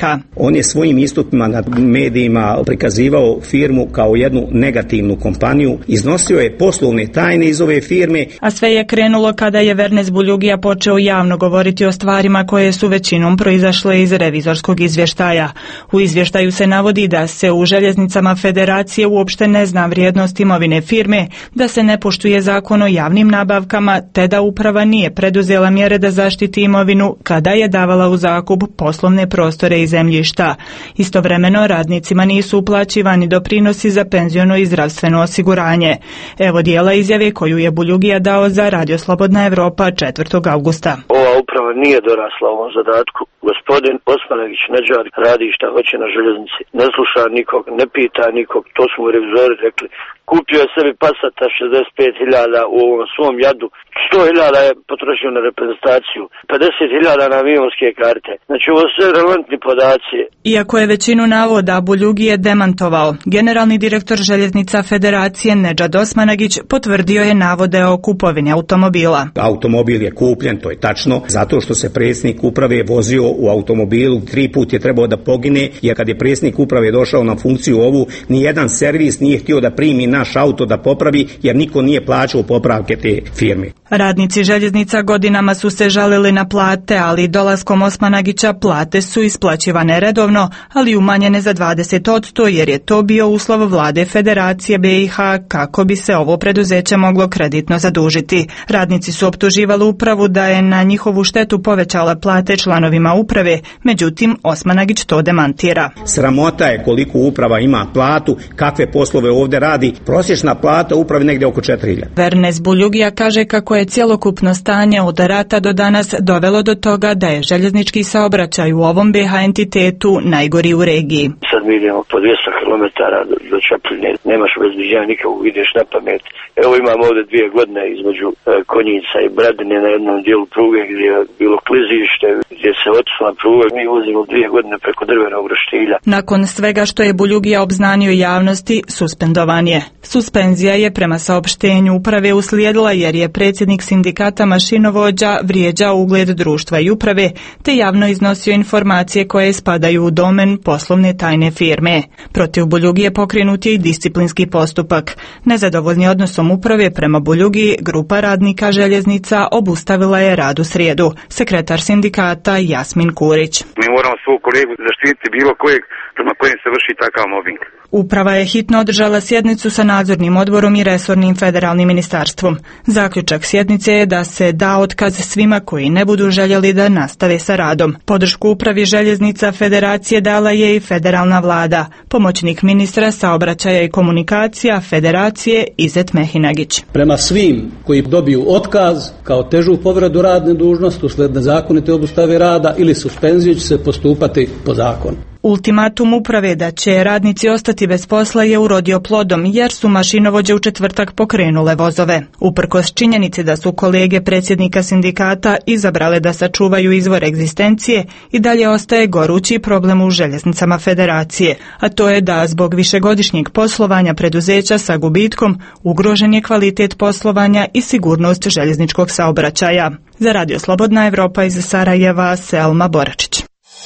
[SPEAKER 16] radnika.
[SPEAKER 12] On je svojim istupima na medijima prikazivao firmu kao jednu negativnu kompaniju, iznosio je poslovne tajne iz ove firme.
[SPEAKER 16] A sve je krenulo kada je Vernes Buljugija počeo javno govoriti o stvarima koje su većinom proizašle iz revizorskog izvještaja. U izvještaju se navodi da se u željeznicama Federacije uopšte ne zna vrijednost imovine firme, da se ne poštuje zakon o javnim nabavkama, te da uprava nije preduzela mjere da zaštiti imovinu kada je davala u zakup poslovne prostore i zemljišta. Istovremeno radnicima nisu uplaćivani doprinosi za penziono i zdravstveno osiguranje. Evo dijela izjave koju je Buljugija dao za Radio Slobodna Evropa četvrtog avgusta.
[SPEAKER 26] Ova uprava nije dorasla ovom zadatku. Gospodin Osmanagić Nedžad radi šta hoće na željeznici. Ne sluša nikog, ne pita nikog, to su mu revizori rekli. Kupio je sebi Passata šezdeset pet hiljada u ovom svom jadu, sto hiljada je potrošio na reprezentaciju, pedeset hiljada na avionske karte. Znači ovo sve relevantni podaci.
[SPEAKER 16] Iako je većinu navoda Buljugije demantovao, generalni direktor Željeznica Federacije Nedžad Osmanagić potvrdio je navode o kupovini automobila.
[SPEAKER 12] Automobil je kupljen, to je tačno, zato što se predsjednik uprave vozio u automobilu, tri put je trebao da pogine, jer kad je predsjednik uprave došao na funkciju ovu, nijedan servis nije htio da primi naš auto da popravi, jer niko nije plaćao popravke te firme.
[SPEAKER 16] Radnici željeznica godinama su se žalili na plate, ali dolaskom Osmanagića plate su isplaćivane redovno, ali umanjene za dvadeset posto jer je to bio uslov vlade Federacije B i H kako bi se ovo preduzeće moglo kreditno zadužiti. Radnici su optuživali upravu da je na njihovu štetu povećala plate članovima uprave, međutim Osmanagić to demantira.
[SPEAKER 12] Sramota je koliko uprava ima platu, kakve poslove ovdje radi. Prosječna plata upravi negdje oko četiri hiljade.
[SPEAKER 16] Vernes Buljugija kaže kako je cjelokupno stanje od rata do danas dovelo do toga da je željeznički saobraćaj u ovom B H entitetu najgori u regiji.
[SPEAKER 26] Sad mi idemo po dvjesto kilometara do, do Čapljine, nemaš obezbeđenja nikakvog, ideš na pamet. Evo imamo ovdje dvije godine između e, Konjica i Bradine na jednom dijelu pruge gdje je bilo klizište, gdje se otisla pruga, mi vozimo dvije godine preko drvenog roštilja.
[SPEAKER 16] Nakon svega što je Buljugija obznanio javnosti, suspendovan je. Suspenzija je prema saopštenju uprave uslijedila jer je predsjednik sindikata mašinovođa vrijeđao ugled društva i uprave, te javno iznosio informacije koje spadaju u domen poslovne tajne firme. Protiv Buljugije pokrenut je i disciplinski postupak. Nezadovoljni odnosom uprave prema Buljugiji, grupa radnika željeznica obustavila je rad u srijedu. Sekretar sindikata Jasmin Kurić.
[SPEAKER 17] Mi moramo svog kolegu zaštititi bilo kojeg prema kojem se vrši takav mobbing.
[SPEAKER 16] Uprava je hitno održala sjednicu sa nadzornim odborom i resornim federalnim ministarstvom. Zaključak sjednice je da se da otkaz svima koji ne budu željeli da nastave sa radom. Podršku upravi željeznica Federacije dala je i federalna vlada. Pomoćnik ministra saobraćaja i komunikacija Federacije Izet Mehinagić.
[SPEAKER 18] Prema svim koji dobiju otkaz kao težu povredu radne dužnosti usled nezakonite obustave rada ili suspenziju će se postupati po zakonu.
[SPEAKER 16] Ultimatum uprave da će radnici ostati bez posla je urodio plodom jer su mašinovođe u četvrtak pokrenule vozove. Uprkos činjenici da su kolege predsjednika sindikata izabrale da sačuvaju izvor egzistencije, i dalje ostaje gorući problem u željeznicama Federacije, a to je da zbog višegodišnjeg poslovanja preduzeća sa gubitkom ugrožen je kvalitet poslovanja i sigurnost željezničkog saobraćaja. Za Radio Slobodna Evropa iz Sarajeva, Selma Boračić.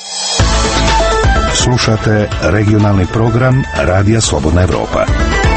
[SPEAKER 11] Slušate regionalni program Radija Slobodna Evropa.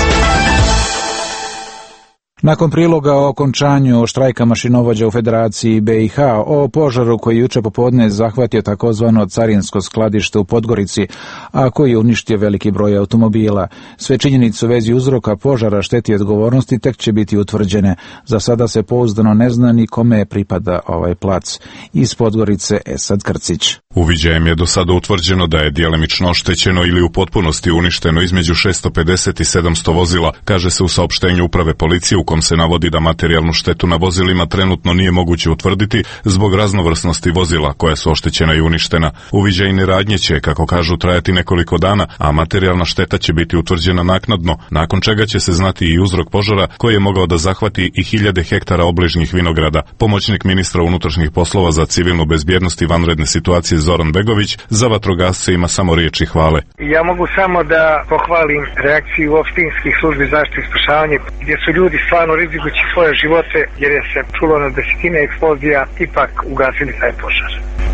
[SPEAKER 1] Nakon priloga o okončanju štrajka mašinovođa u Federaciji B i H, o požaru koji juče popodne zahvatio takozvano carinsko skladište u Podgorici, a koji je uništio veliki broj automobila. Sve činjenice u vezi uzroka požara, šteti i odgovornosti tek će biti utvrđene. Za sada se pouzdano ne zna ni kome pripada ovaj plac. Iz Podgorice Esad Krcić.
[SPEAKER 19] Uviđajem je do sada utvrđeno da je djelimično oštećeno ili u potpunosti uništeno između šesto pedeset i sedamsto vozila, kaže se u saopštenju uprave policije u kom se navodi da materijalnu štetu na vozilima trenutno nije moguće utvrditi zbog raznovrsnosti vozila koja su oštećena i uništena. Uviđajne radnje će, kako kažu, trajati nekoliko dana, a materijalna šteta će biti utvrđena naknadno, nakon čega će se znati i uzrok požara koji je mogao da zahvati i hiljade hektara obližnjih vinograda. Pomoćnik ministra unutrašnjih poslova za civilnu bezbjednost i vanredne situacije Zoran Begović za vatrogasce ima samo riječi hvale.
[SPEAKER 20] Ja mogu samo da pohvalim reakciju opštinskih službi zaštite i spašavanja, gdje su ljudi stvarno rizikujući svoje živote, jer je se čulo na desetine eksplozija, ipak ugasili taj požar.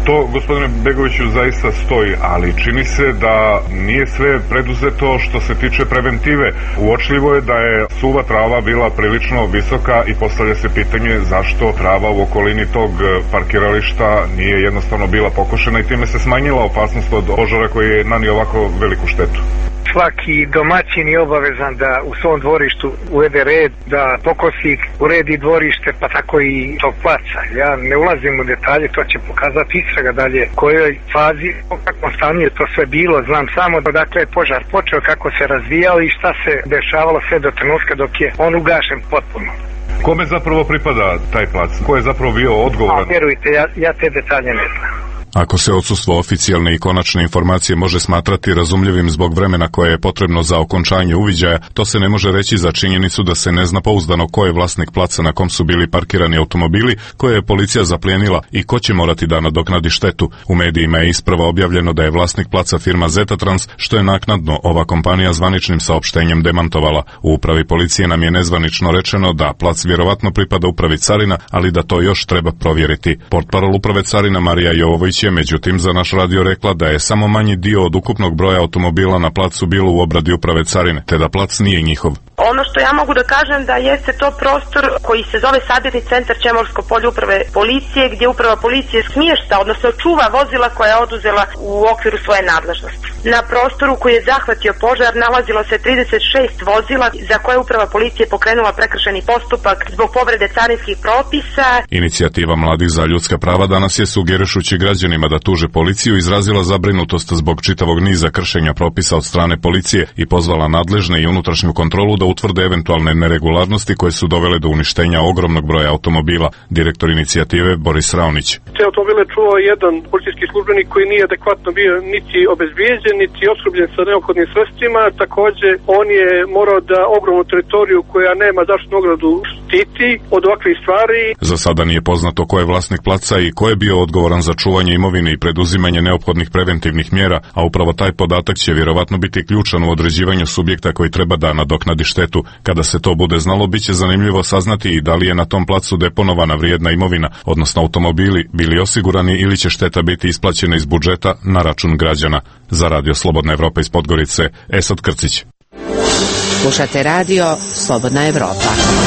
[SPEAKER 2] To, gospodine Begoviću, zaista stoji, ali čini se da nije sve preduzeto što se tiče preventive. Uočljivo je da je suva trava bila prilično visoka i postavlja se pitanje zašto trava u okolini tog parkirališta nije jednostavno bila pokošena i time se smanjila opasnost od požara koji je nanio ovako veliku štetu.
[SPEAKER 20] Svaki domaćin je obavezan da u svom dvorištu uvede red, da pokosi, uredi dvorište, pa tako i tog placa. Ja ne ulazim u detalje, to će pokazati istraga dalje kojoj fazi, u kakvom stanju je to sve bilo. Znam samo dakle je požar počeo, kako se razvijao i šta se dešavalo sve do trenutka dok je on ugašen potpuno.
[SPEAKER 2] Kome zapravo pripada taj plac? Ko je zapravo bio odgovoran?
[SPEAKER 20] A, vjerujte, ja, ja te detalje ne znam.
[SPEAKER 19] Ako se odsustvo oficijalne i konačne informacije može smatrati razumljivim zbog vremena koje je potrebno za okončanje uviđaja, to se ne može reći za činjenicu da se ne zna pouzdano ko je vlasnik placa na kom su bili parkirani automobili koje je policija zaplijenila i ko će morati da nadoknadi štetu. U medijima je isprva objavljeno da je vlasnik placa firma Zetatrans, što je naknadno ova kompanija zvaničnim saopštenjem demantovala. U upravi policije nam je nezvanično rečeno da plac vjerovatno pripada upravi carina, ali da to još treba provjeriti. Portparol uprave carina Marija Jovović je međutim za naš radio rekla da je samo manji dio od ukupnog broja automobila na placu bilo u obradi uprave carine, te da plac nije njihov.
[SPEAKER 9] Ono što ja mogu da kažem da jeste to prostor koji se zove sabirni centar Čemorsko polje uprave policije, gdje uprava policije smješta, odnosno čuva vozila koja je oduzela u okviru svoje nadležnosti. Na prostoru koji je zahvatio požar nalazilo se trideset šest vozila za koje uprava policije pokrenula prekršajni postupak zbog povrede carinskih propisa.
[SPEAKER 19] Inicijativa Mladih za ljudska prava danas je, sugerišući građanima da tuže policiju, izrazila zabrinutost zbog čitavog niza kršenja propisa od strane policije i pozvala nadležne i unutrašnju kontrolu da utvrde eventualne neregularnosti koje su dovele do uništenja ogromnog broja automobila. Direktor inicijative Boris Raonić.
[SPEAKER 21] Te automobile čuvao jedan policijski službenik koji nije adekvatno bio niti obezbijeđen, niti oskrbljen sa neophodnim sredstvima. Takođe, on je morao da ogromnu teritoriju koja nema zaštitnu ogradu štiti od ovakvih stvari.
[SPEAKER 19] Za sada nije poznato ko je vlasnik placa i ko je bio odgovoran za čuvanje imovine i preduzimanje neophodnih preventivnih mjera, a upravo taj podatak će vjerovatno biti ključan u određivanju subjekta koji treba da nadoknadi štetu. Kada se to bude znalo, bit će zanimljivo saznati i da li je na tom placu deponovana vrijedna imovina, odnosno automobili bili osigurani ili će šteta biti isplaćena iz budžeta na račun građana. Za Radio Slobodna Evropa iz Podgorice, Esad Krcić.
[SPEAKER 22] Slušate Radio Slobodna Evropa.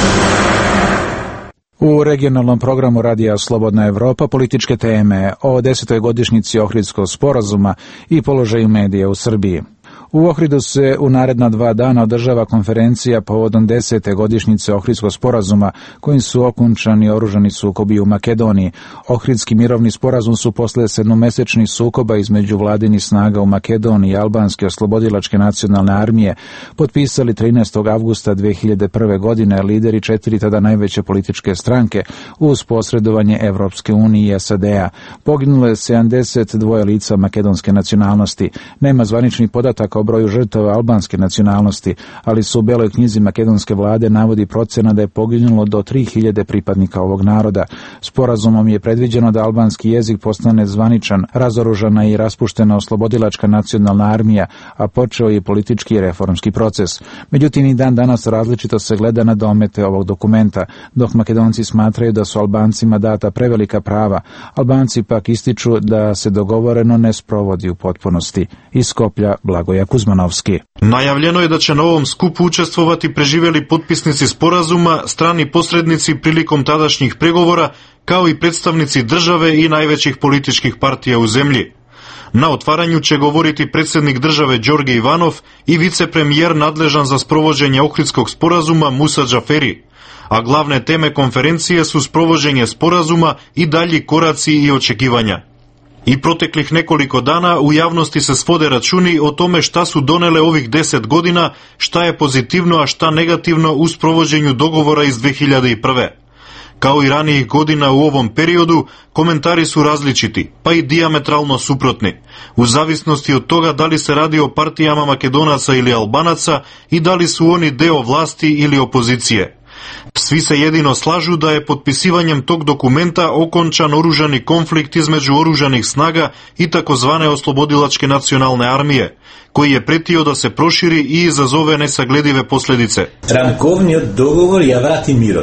[SPEAKER 1] U regionalnom programu Radija Slobodna Evropa političke teme o desetoj godišnjici Ohridskog sporazuma i položaju medija u Srbiji. U Ohridu se u naredna dva dana održava konferencija povodom desete godišnjice Ohridskog sporazuma kojim su okončani oružani sukobi u Makedoniji. Ohridski mirovni sporazum su posle sedmomesečnih sukoba između vladinih snaga u Makedoniji i Albanske oslobodilačke nacionalne armije potpisali trinaestog avgusta dve hiljade prve. godine lideri četiri tada najveće političke stranke uz posredovanje Evropske unije i S A D-a. Poginulo je sedamdeset dva lica makedonske nacionalnosti. Nema zvaničnih podataka o broju žrtava albanske nacionalnosti, ali su u beloj knjizi makedonske vlade navodi procena da je poginulo do tri hiljade pripadnika ovog naroda. Sporazumom je predviđeno da albanski jezik postane zvaničan, razoružana i raspuštena oslobodilačka nacionalna armija, a počeo je politički i reformski proces. Međutim, i dan danas različito se gleda na domete ovog dokumenta, dok Makedonci smatraju da su Albancima data prevelika prava, Albanci pak ističu da se dogovoreno ne sprovodi u potpunosti. Iz Skoplja, Blagoja Kuzmanovski.
[SPEAKER 23] Najavljeno je da će na ovom skupu učestvovati preživjeli potpisnici sporazuma, strani posrednici prilikom tadašnjih pregovora, kao i predstavnici države i najvećih političkih partija u zemlji. Na otvaranju će govoriti predsjednik države Đorđe Ivanov i vicepremijer nadležan za sprovođenje Ohridskog sporazuma Musa Džaferi, a glavne teme konferencije su sprovođenje sporazuma i dalji koraci i očekivanja. I proteklih nekoliko dana u javnosti se svode računi o tome šta su donele ovih deset godina, šta je pozitivno, a šta negativno u sprovođenju dogovora iz dve hiljade prve. Kao i ranijih godina u ovom periodu, komentari su različiti, pa i dijametralno suprotni, u zavisnosti od toga da li se radi o partijama Makedonaca ili Albanaca i da li su oni deo vlasti ili opozicije. Svi se jedino slažu da je potpisivanjem tog dokumenta okončan oružani konflikt između oružanih snaga i takozvane oslobodilačke nacionalne armije, koji je pretio da se proširi i izazove nesagledive posljedice.
[SPEAKER 24] Рамковниот договор ја врати мирот.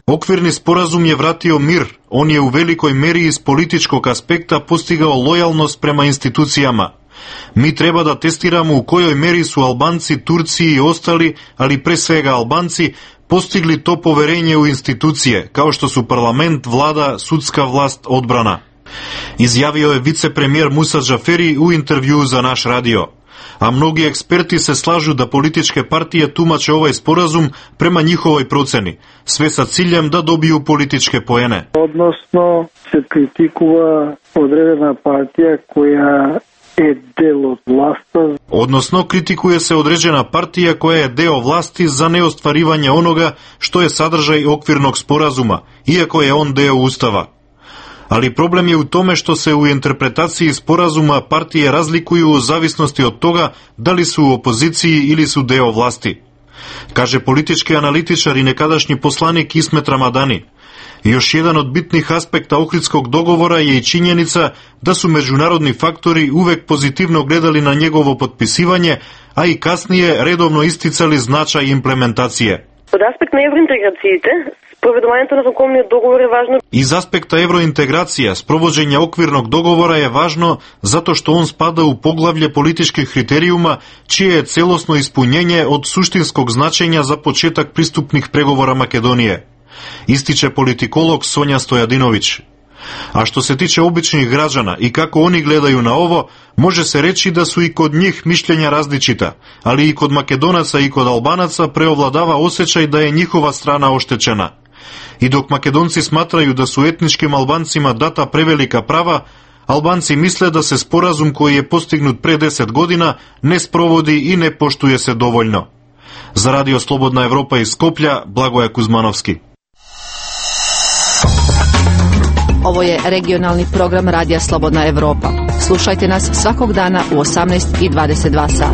[SPEAKER 23] Okvirni sporazum je vratio mir, on je u velikoj meri iz političkog aspekta postigao lojalnost prema institucijama. Mi treba da testiramo u kojoj meri su Albanci, Turci i ostali, ali pre svega Albanci, postigli to poverenje u institucije, kao što su parlament, vlada, sudska vlast, odbrana. Izjavio je vicepremijer Musa Džaferi u intervjuu za naš radio. A mnogi eksperti se slažu da političke partije tumače ovaj sporazum prema njihovoj proceni, sve sa ciljem da dobiju političke poene.
[SPEAKER 13] Odnosno se kritikuje određena partija koja je deo vlasti.
[SPEAKER 23] Odnosno kritikuje se određena partija koja je deo vlasti za neostvarivanje onoga što je sadržaj okvirnog sporazuma, iako je on deo Ustava. Ali problem je u tome što se u interpretaciji sporazuma partije razlikuju u zavisnosti od toga da li su u opoziciji ili su deo vlasti. Kaže politički analitičar i nekadašnji poslanik Ismet Ramadani. Još jedan od bitnih aspekta Ohridskog dogovora je i činjenica da su međunarodni faktori uvek pozitivno gledali na njegovo potpisivanje, a i kasnije redovno isticali značaj implementacije.
[SPEAKER 3] Od aspekta evrointegracije, sprovedувањето на околниот договор е важно.
[SPEAKER 23] Iz aspekta evrointegracija, sprovođenje okvirnog dogovora je važno zato što on spada u poglavlje političkih kriterijuma, čije je celosno ispunjenje od suštinskog značenja za početak pristupnih pregovora Makedonije. Ističe politikolog Sonja Stojadinović. A što se tiče običnih građana i kako oni gledaju na ovo, može se reći da su i kod njih mišljenja različita, ali i kod Makedonaca i kod Albanaca preovladava osjećaj da je njihova strana oštećena. I dok Makedonci smatraju da su etničkim Albancima data prevelika prava, Albanci misle da se sporazum koji je postignut pre deset godina ne sprovodi i ne poštuje se dovoljno. Za Radio Slobodna Evropa iz Skoplja, Blagoja Kuzmanovski.
[SPEAKER 22] Ovo je regionalni program Radija Slobodna Evropa. Slušajte nas svakog dana u osamnaest i dvadeset dva sata.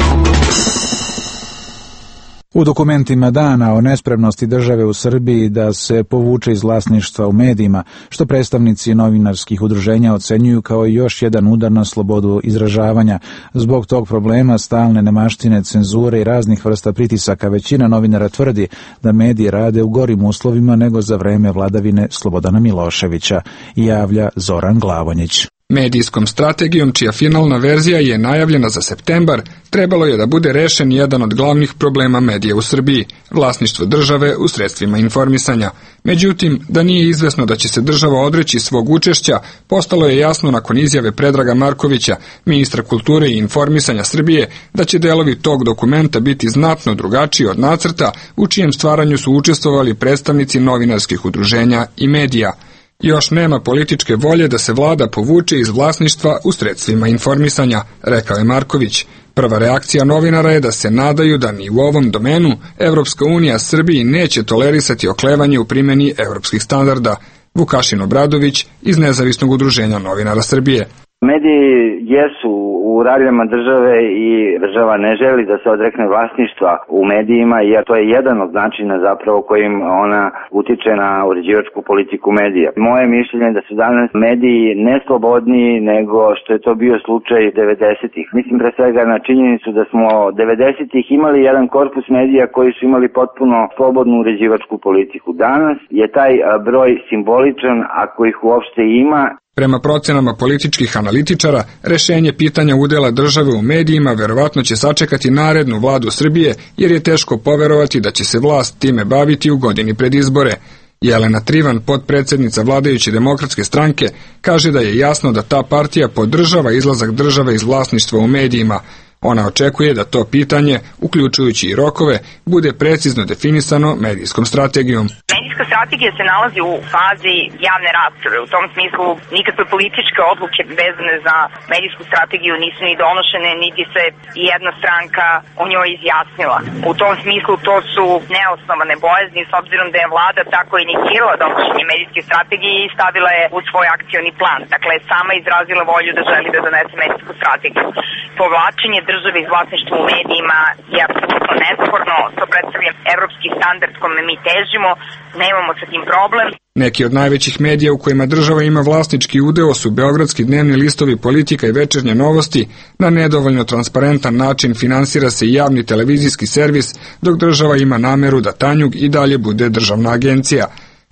[SPEAKER 1] U dokumentima dana o nespremnosti države u Srbiji da se povuče iz vlasništva u medijima, što predstavnici novinarskih udruženja ocenjuju kao još jedan udar na slobodu izražavanja. Zbog tog problema, stalne nemaštine, cenzure i raznih vrsta pritisaka, većina novinara tvrdi da mediji rade u gorim uslovima nego za vreme vladavine Slobodana Miloševića, javlja Zoran Glavonjić.
[SPEAKER 4] Medijskom strategijom, čija finalna verzija je najavljena za septembar, trebalo je da bude rešen jedan od glavnih problema medija u Srbiji, vlasništvo države u sredstvima informisanja. Međutim, da nije izvesno da će se država odreći svog učešća, postalo je jasno nakon izjave Predraga Markovića, ministra kulture i informisanja Srbije, da će delovi tog dokumenta biti znatno drugačiji od nacrta u čijem stvaranju su učestvovali predstavnici novinarskih udruženja i medija. Još nema političke volje da se vlada povuče iz vlasništva u sredstvima informisanja, rekao je Marković. Prva reakcija novinara je da se nadaju da ni u ovom domenu Evropska unija Srbiji neće tolerisati oklevanje u primjeni evropskih standarda. Vukašin Obradović iz Nezavisnog udruženja novinara Srbije.
[SPEAKER 10] Mediji jesu u raljama države i država ne želi da se odrekne vlasništva u medijima, jer to je jedan od načina zapravo kojim ona utiče na uređivačku politiku medija. Moje mišljenje je da su danas mediji ne slobodniji nego što je to bio slučaj devedesetih. Mislim pre svega na činjenicu da smo devedesetih imali jedan korpus medija koji su imali potpuno slobodnu uređivačku politiku. Danas je taj broj simboličan, ako ih uopšte ima.
[SPEAKER 4] Prema procenama političkih analitičara, rešenje pitanja udela države u medijima verovatno će sačekati narednu vladu Srbije, jer je teško poverovati da će se vlast time baviti u godini pred izbore. Jelena Trivan, potpredsednica vladajuće demokratske stranke, kaže da je jasno da ta partija podržava izlazak države iz vlasništva u medijima. Ona očekuje da to pitanje, uključujući i rokove, bude precizno definisano medijskom strategijom.
[SPEAKER 5] Medijska strategija se nalazi u fazi javne rasprave. U tom smislu nikakve političke odluke vezane za medijsku strategiju nisu ni donošene, niti se jedna stranka o njoj izjasnila. U tom smislu to su neosnovane bojazni, s obzirom da je vlada tako inicirala donošenje medijske strategije i stavila je u svoj akcioni plan. Dakle, sama izrazila volju da želi da donese medijsku strategiju. Povlačenje države iz vlasništva u medijima je apsolutno nesporno, to predstavlja evropski standard kome mi težimo, nemamo sa tim problem.
[SPEAKER 4] Neki od najvećih medija u kojima država ima vlasnički udeo su beogradski dnevni listovi Politika i Večernje novosti. Na nedovoljno transparentan način finansira se i javni televizijski servis, dok država ima nameru da Tanjug i dalje bude državna agencija.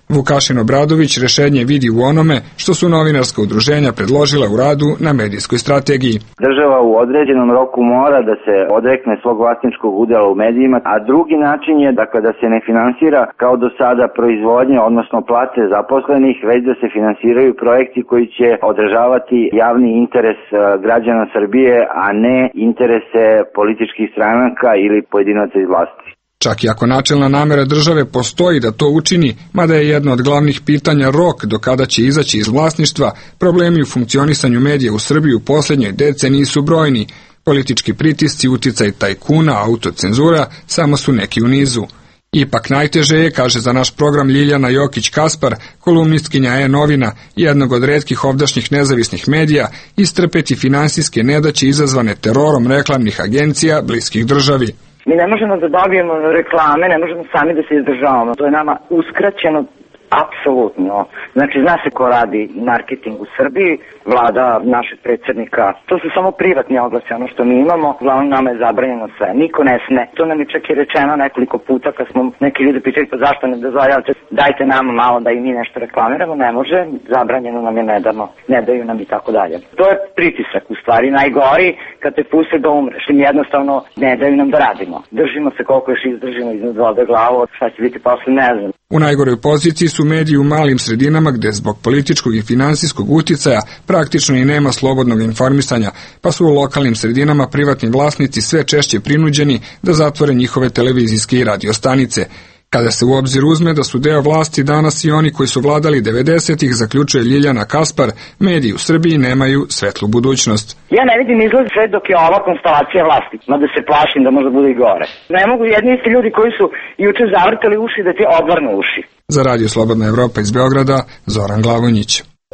[SPEAKER 4] Vukašin Obradović rešenje vidi u onome što su novinarska udruženja predložila u radu na medijskoj strategiji.
[SPEAKER 10] Država u određenom roku mora da se odrekne svog vlasničkog udela u medijima, a drugi način je dakle, da se ne finansira kao do sada proizvodnje, odnosno plate zaposlenih, već da se finansiraju projekti koji će održavati javni interes građana Srbije, a ne interese političkih stranaka ili pojedinaca iz vlasti.
[SPEAKER 4] Čak i ako načelna namera države postoji da to učini, mada je jedno od glavnih pitanja rok do kada će izaći iz vlasništva, problemi u funkcionisanju medija u Srbiji u posljednjoj deceniji su brojni. Politički pritisci, uticaj tajkuna, autocenzura samo su neki u nizu. Ipak najteže je, kaže za naš program Ljiljana Jokić-Kaspar, kolumnistkinja E-novina, jednog od retkih ovdašnjih nezavisnih medija, istrpeti finansijske nedaće izazvane terorom reklamnih agencija bliskih državi.
[SPEAKER 7] Mi ne možemo da dobijemo reklame, ne možemo sami da se izdržavamo. To je nama uskraćeno apsolutno. Znači, zna se ko radi marketing u Srbiji, vlada našeg predsjednika. To su samo privatni oglasi, ono što mi imamo. Uglavnom nama je zabranjeno sve. Niko ne sme. To nam je čak i rečeno nekoliko puta kad smo neki ljudi pitali pa zašto ne dozvoljavate, dajte nama malo da i mi nešto reklamiramo. Ne može, zabranjeno nam je, ne damo, ne daju nam i tako dalje. To je pritisak u stvari najgori kad te puste da umreš. Im jednostavno ne daju nam da radimo. Držimo se koliko još izdržimo iznad vode glavu, šta će biti posle ne znam.
[SPEAKER 4] U najgoroj poziciji su mediji u malim sredinama gde zbog političkog i finansijskog uticaja praktično i nema slobodnog informisanja, pa su u lokalnim sredinama privatni vlasnici sve češće prinuđeni da zatvore njihove televizijske i radio stanice. Kada se u obzir uzme da su deo vlasti danas i oni koji su vladali devedesetih, zaključuje Ljiljana Kaspar, mediji u Srbiji nemaju svetlu budućnost.
[SPEAKER 7] Ja ne vidim izlaz sve dok je ova konstelacija vlasti, mada se plašim da možda bude i gore. Ne mogu jedni isti ljudi koji su juče zavrtali uši da ti odvrnu uši.
[SPEAKER 4] Za Radio Slobodna Evropa iz Beograda, Zoran Glavonjić.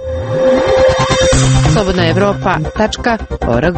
[SPEAKER 22] slobodna evropa tačka org.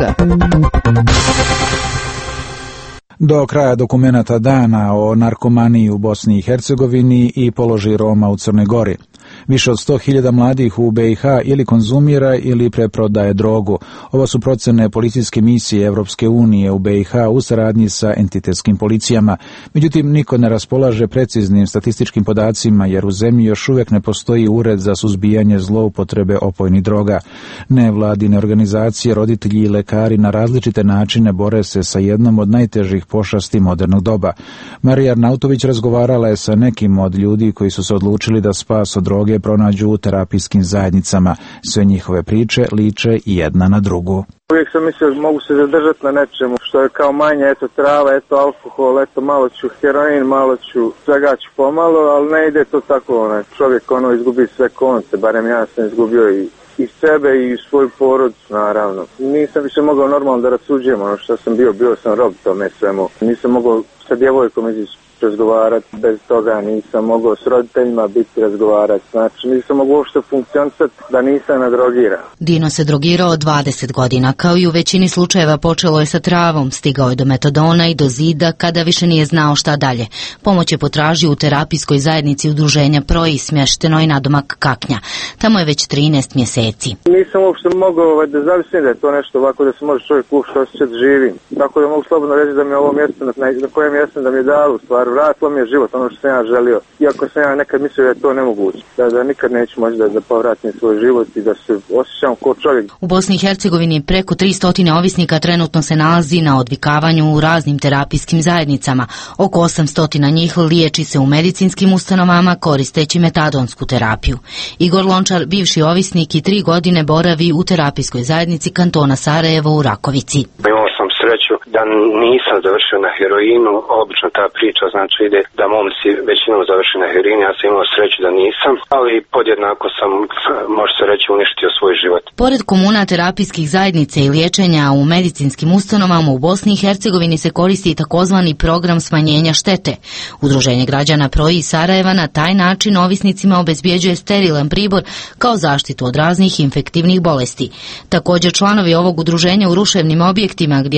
[SPEAKER 1] Do kraja dokumenata dana o narkomaniji u Bosni i Hercegovini i položaju Roma u Crnoj Gori. Više od sto hiljada mladih u B i H ili konzumira ili preprodaje drogu. Ovo su procene policijske misije Evropske unije u B i H u saradnji sa entitetskim policijama. Međutim, niko ne raspolaže preciznim statističkim podacima jer u zemlji još uvijek ne postoji ured za suzbijanje zloupotrebe opojnih droga. Nevladine organizacije, roditelji i lekari na različite načine bore se sa jednom od najtežih pošasti modernog doba. Marija Arnautović razgovarala je sa nekim od ljudi koji su se odlučili da spas od droge pronađu u terapijskim zajednicama. Sve njihove priče liče i jedna na drugu.
[SPEAKER 13] Uvijek sam mislio da mogu se zadržati na nečemu što je kao manje, eto trava, eto alkohol, eto malo ću heroin, malo ću svega ću pomalo, ali ne ide to tako, onaj čovjek ono izgubi sve konce, barem ja sam izgubio i i sebe i svoju porodicu, naravno. Nisam više mogao normalno da rasuđujem ono što sam bio, bio sam rob tome svemu. Nisam mogao sa djevojkom izići razgovarati, bez toga nisam mogao s roditeljima biti razgovarati, znači nisam mogao uopšte funkcionisati da nisam nadrogiran.
[SPEAKER 8] Dino se drogirao dvadeset godina, kao i u većini slučajeva počelo je sa travom, stigao je do metadona i do zida kada više nije znao šta dalje. Pomoć je potražio u terapijskoj zajednici udruženja Proji, smješteno i nadomak Kaknja. Tamo je već trinaest mjeseci.
[SPEAKER 13] Nisam uopšte mogao ovaj, da zavisim da je to nešto ovako da se može čovjek uopšte osjećati živim. Tako da mogu slobodno reći da mi je ovo mjesto na, na kojem mjesto da mi je dalo u stvari. Vratilo mi je život, ono što sam ja želio. Iako sam ja nekad mislio da je to nemoguće. Da, da nikad neću moći da, da povratim svoj život i da se osjećam kao čovjek.
[SPEAKER 8] U Bosni i Hercegovini preko tristo ovisnika trenutno se nalazi na odvikavanju u raznim terapijskim zajednicama. Oko osamsto njih liječi se u medicinskim ustanovama koristeći metadonsku terapiju. Igor Lončar, bivši ovisnik i tri godine boravi u terapijskoj zajednici kantona Sarajevo u Rakovici.
[SPEAKER 14] Imao sam sreću da nisam završio na heroinu, obično ta priča znači ide da momci većinom završi na heroinu, ja sam imao sreću da nisam, ali podjednako sam, može se reći, uništio svoj život.
[SPEAKER 8] Pored komuna terapijskih zajednica i liječenja u medicinskim ustanovama u Bosni i Hercegovini se koristi i takozvani program smanjenja štete. Udruženje građana Proji iz Sarajeva na taj način ovisnicima obezbjeđuje sterilan pribor kao zaštitu od raznih infektivnih bolesti. Također članovi ovog udruženja u ruševnim objektima gdje se okupljaju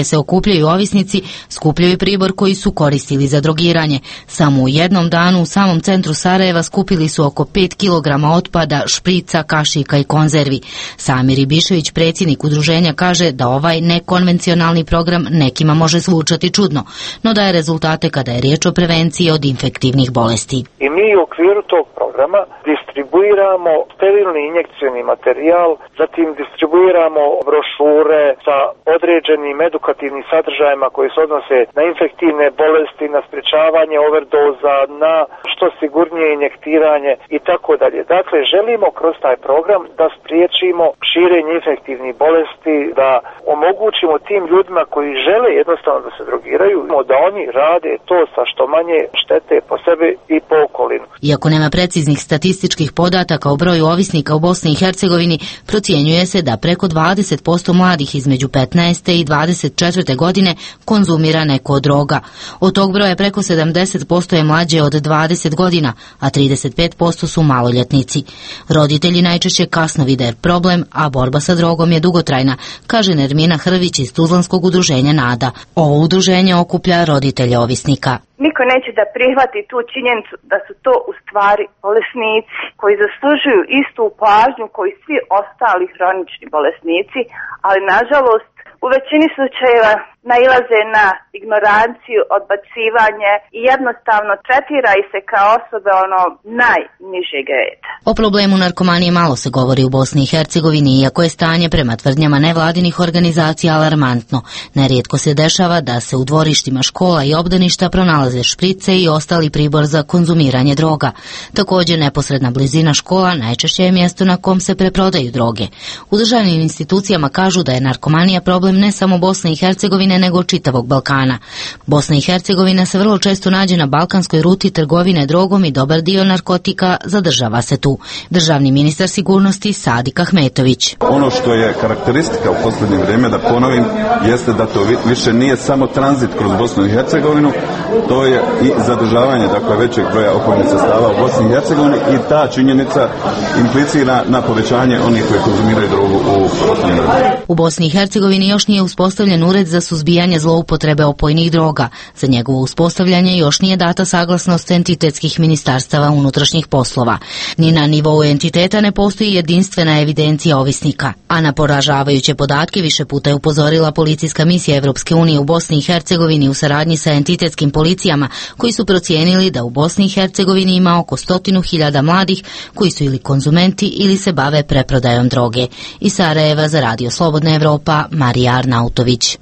[SPEAKER 8] skupljaju ovisnici, skupljaju pribor koji su koristili za drogiranje. Samo u jednom danu u samom centru Sarajeva skupili su oko pet kilograma otpada, šprica, kašika i konzervi. Samir Ibišević, predsjednik udruženja, kaže da ovaj nekonvencionalni program nekima može zvučati čudno, no daje rezultate kada je riječ o prevenciji od infektivnih bolesti.
[SPEAKER 6] I mi u okviru tog programa distribuiramo sterilni injekcioni materijal, zatim distribuiramo brošure sa određenim edukativnim sadržajima koji se odnose na infektivne bolesti, na sprječavanje overdoza, na što sigurnije injektiranje i tako dalje. Dakle, želimo kroz taj program da spriječimo širenje infektivnih bolesti, da omogućimo tim ljudima koji žele jednostavno da se drogiraju, da oni rade to sa što manje štete po sebi i po okolinu.
[SPEAKER 8] Iako nema preciznih statističkih podataka o broju ovisnika u Bosni i Hercegovini, procjenjuje se da preko dvadeset posto mladih između petnaeste i dvadeset četvrte godine konzumira neko od droga. Od tog broja preko sedamdeset posto je mlađe od dvadeset godina, a trideset pet posto su maloljetnici. Roditelji najčešće kasno vide problem, a borba sa drogom je dugotrajna, kaže Nermina Hrvić iz Tuzlanskog udruženja NADA. Ovo udruženje okuplja roditelje ovisnika.
[SPEAKER 12] Niko neće da prihvati tu činjenicu da su to u stvari bolesnici koji zaslužuju istu pažnju koji svi ostali hronični bolesnici, ali nažalost u većini slučajeva nailaze na ignoranciju, odbacivanje i jednostavno tretira ih se kao osobe ono najnižeg reda.
[SPEAKER 8] O problemu narkomanije malo se govori u Bosni i Hercegovini, iako je stanje prema tvrdnjama nevladinih organizacija alarmantno. Nerijetko se dešava da se u dvorištima škola i obdaništa pronalaze šprice i ostali pribor za konzumiranje droga. Također, neposredna blizina škola najčešće je mjesto na kom se preprodaju droge. U državnim institucijama kažu da je narkomanija problem ne samo Bosne i Hercegovine, nego čitavog Balkana. Bosna i Hercegovina se vrlo često nađe na balkanskoj ruti trgovine drogom i dobar dio narkotika zadržava se tu. Državni ministar sigurnosti Sadik Ahmetović.
[SPEAKER 15] Ono što je karakteristika u posljednje vrijeme, da ponovim, jeste da to više nije samo tranzit kroz Bosnu i Hercegovinu, to je i zadržavanje dakle većeg broja opojnih sredstava u Bosni i Hercegovini i ta činjenica implicira na povećanje onih koji konzumiraju drogu u Bosni i Hercegovini.
[SPEAKER 8] U Bosni i Hercegovini još nije uspostavljen ured za suzbijanje zloupotrebe opojnih droga. Za njegovo uspostavljanje još nije data saglasnost entitetskih ministarstava unutrašnjih poslova. Ni na nivou entiteta ne postoji jedinstvena evidencija ovisnika, a na poražavajuće podatke više puta je upozorila policijska misija Evropske unije u Bosni i Hercegovini u saradnji sa entitetskim policijama, koji su procijenili da u Bosni i Hercegovini ima oko stotinu hiljada mladih koji su ili konzumenti ili se bave preprodajom droge. Iz Sarajeva za Radio Slobodna Evropa, Marija Arnautović.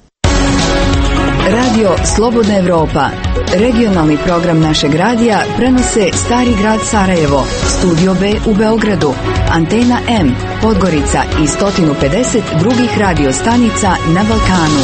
[SPEAKER 24] Radio Slobodna Evropa, regionalni program našeg radija, prenose Stari grad Sarajevo, Studio B u Beogradu, Antena M, Podgorica i sto pedeset drugih radio stanica na Balkanu.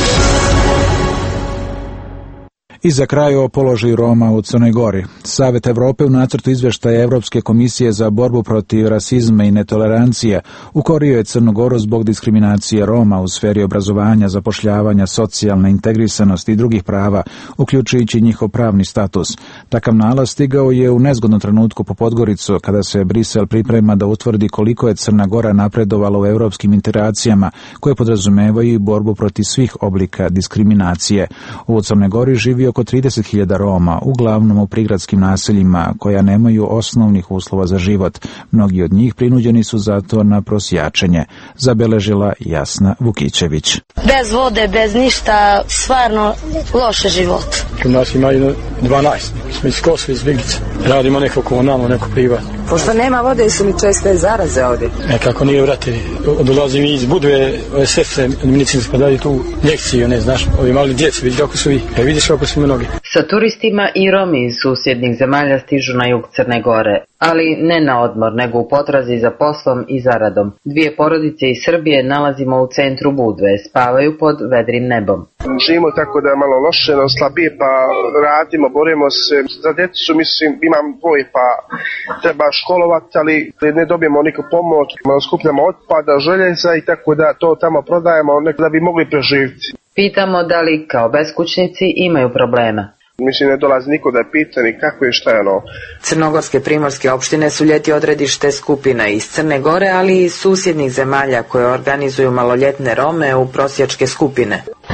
[SPEAKER 1] I za kraj o položaju Roma u Crnoj Gori. Savet Evrope u nacrtu izvještaja Evropske komisije za borbu protiv rasizma i netolerancije ukorio je Crnu Goru zbog diskriminacije Roma u sferi obrazovanja, zapošljavanja, socijalne integrisanosti i drugih prava, uključujući njihov pravni status. Takav nalaz stigao je u nezgodnom trenutku po Podgoricu, kada se Brisel priprema da utvrdi koliko je Crna Gora napredovala u europskim integracijama, koje podrazumevaju i borbu protiv svih oblika diskriminacije. U Crnoj Gori živi oko trideset hiljada Roma, uglavnom u prigradskim naseljima koja nemaju osnovnih uslova za život. Mnogi od njih prinuđeni su zato na prosjačenje, zabeležila Jasna Vukićević.
[SPEAKER 25] Bez vode, bez ništa, stvarno loše život.
[SPEAKER 26] U nas ima dvanaest, smo iz Kosova, iz Vigice. Radimo neko komunalno, neko privatno.
[SPEAKER 27] Pošto nema vode, su li česte zaraze ovdje?
[SPEAKER 26] E, kako nije, vrati, dolazim iz Budve, ove sestre medicinske, pa daju tu lekciju, ne znaš, ovi mali djeci, vidi kako su vi, e, vidiš kako su mnogi.
[SPEAKER 28] Sa turistima i Romi iz susjednih zemalja stižu na jug Crne Gore, ali ne na odmor, nego u potrazi za poslom i zaradom. Dvije porodice iz Srbije nalazimo u centru Budve, spavaju pod vedrim nebom.
[SPEAKER 29] Živimo tako da je malo loše, no slabije, pa radimo, borimo se. Za djecu, mislim, imam dvoje, pa treba školovati, ali ne dobijemo niku pomoć. Skupljamo otpada, željeza i tako da to tamo prodajemo da bi mogli preživiti.
[SPEAKER 28] Pitamo da li kao beskućnici imaju problema.
[SPEAKER 29] Mislim, ne dolazi niko da pita ni kako je šta je ono.
[SPEAKER 27] Crnogorske primorske opštine su ljeti odredište skupina iz Crne Gore, ali i susjednih zemalja koje organizuju maloljetne Rome u prosjačke skupine.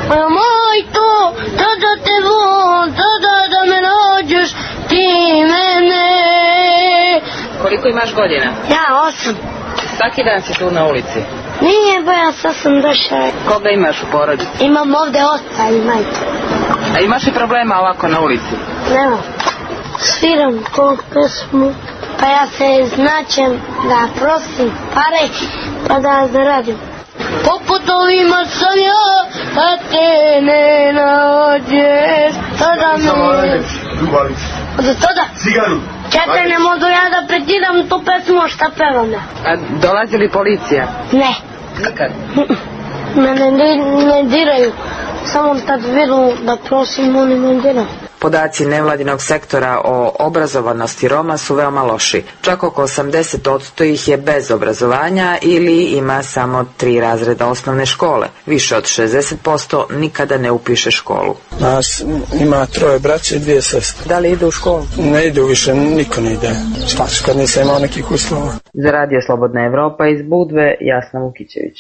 [SPEAKER 25] moja majko, da da te volim, da da da me nađeš ti mene.
[SPEAKER 28] Koliko imaš godina?
[SPEAKER 25] Ja, osam.
[SPEAKER 28] Svaki dan si tu na ulici?
[SPEAKER 25] Nije, bo ja sad sam došao.
[SPEAKER 28] Koga imaš u porodici?
[SPEAKER 25] Imam ovde oca i majku.
[SPEAKER 28] A imaš i problema ovako na ulici?
[SPEAKER 25] Nema. Sviram koliko pesmu, pa ja se značem da prosim pare, pa da zaradim. Po putovima sam ja, da te ne nađeš, tada me... Od tada? Cigaru. Čekaj, ne mogu ja da pretiram tu pesmu, šta pevam ja.
[SPEAKER 28] A dolazi li policija?
[SPEAKER 25] Ne.
[SPEAKER 28] Nikad?
[SPEAKER 25] Mene ne, ne diraju, samo tad vidu da prosim, oni ne diraju.
[SPEAKER 28] Podaci nevladinog sektora o obrazovanosti Roma su veoma loši. Čak oko osamdeset posto ih je bez obrazovanja ili ima samo tri razreda osnovne škole. Više od šezdeset posto nikada ne upiše školu.
[SPEAKER 26] Nas ima troje braće i dvije sestre.
[SPEAKER 28] Da li idu u školu?
[SPEAKER 26] Ne idu više, niko ne ide. Šta ću kad nisam imao nekih uslova?
[SPEAKER 28] Za Radio Slobodna Evropa iz Budve, Jasna Vukićević.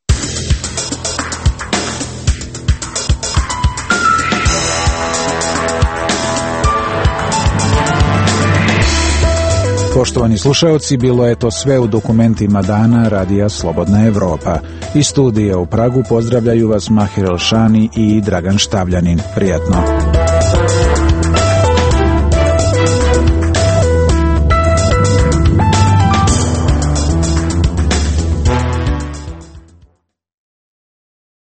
[SPEAKER 1] Poštovani slušaoci, bilo je to sve u dokumentima dana Radija Slobodna Evropa. Iz studija u Pragu pozdravljaju vas Mahir Elšani i Dragan Štavljanin. Prijatno.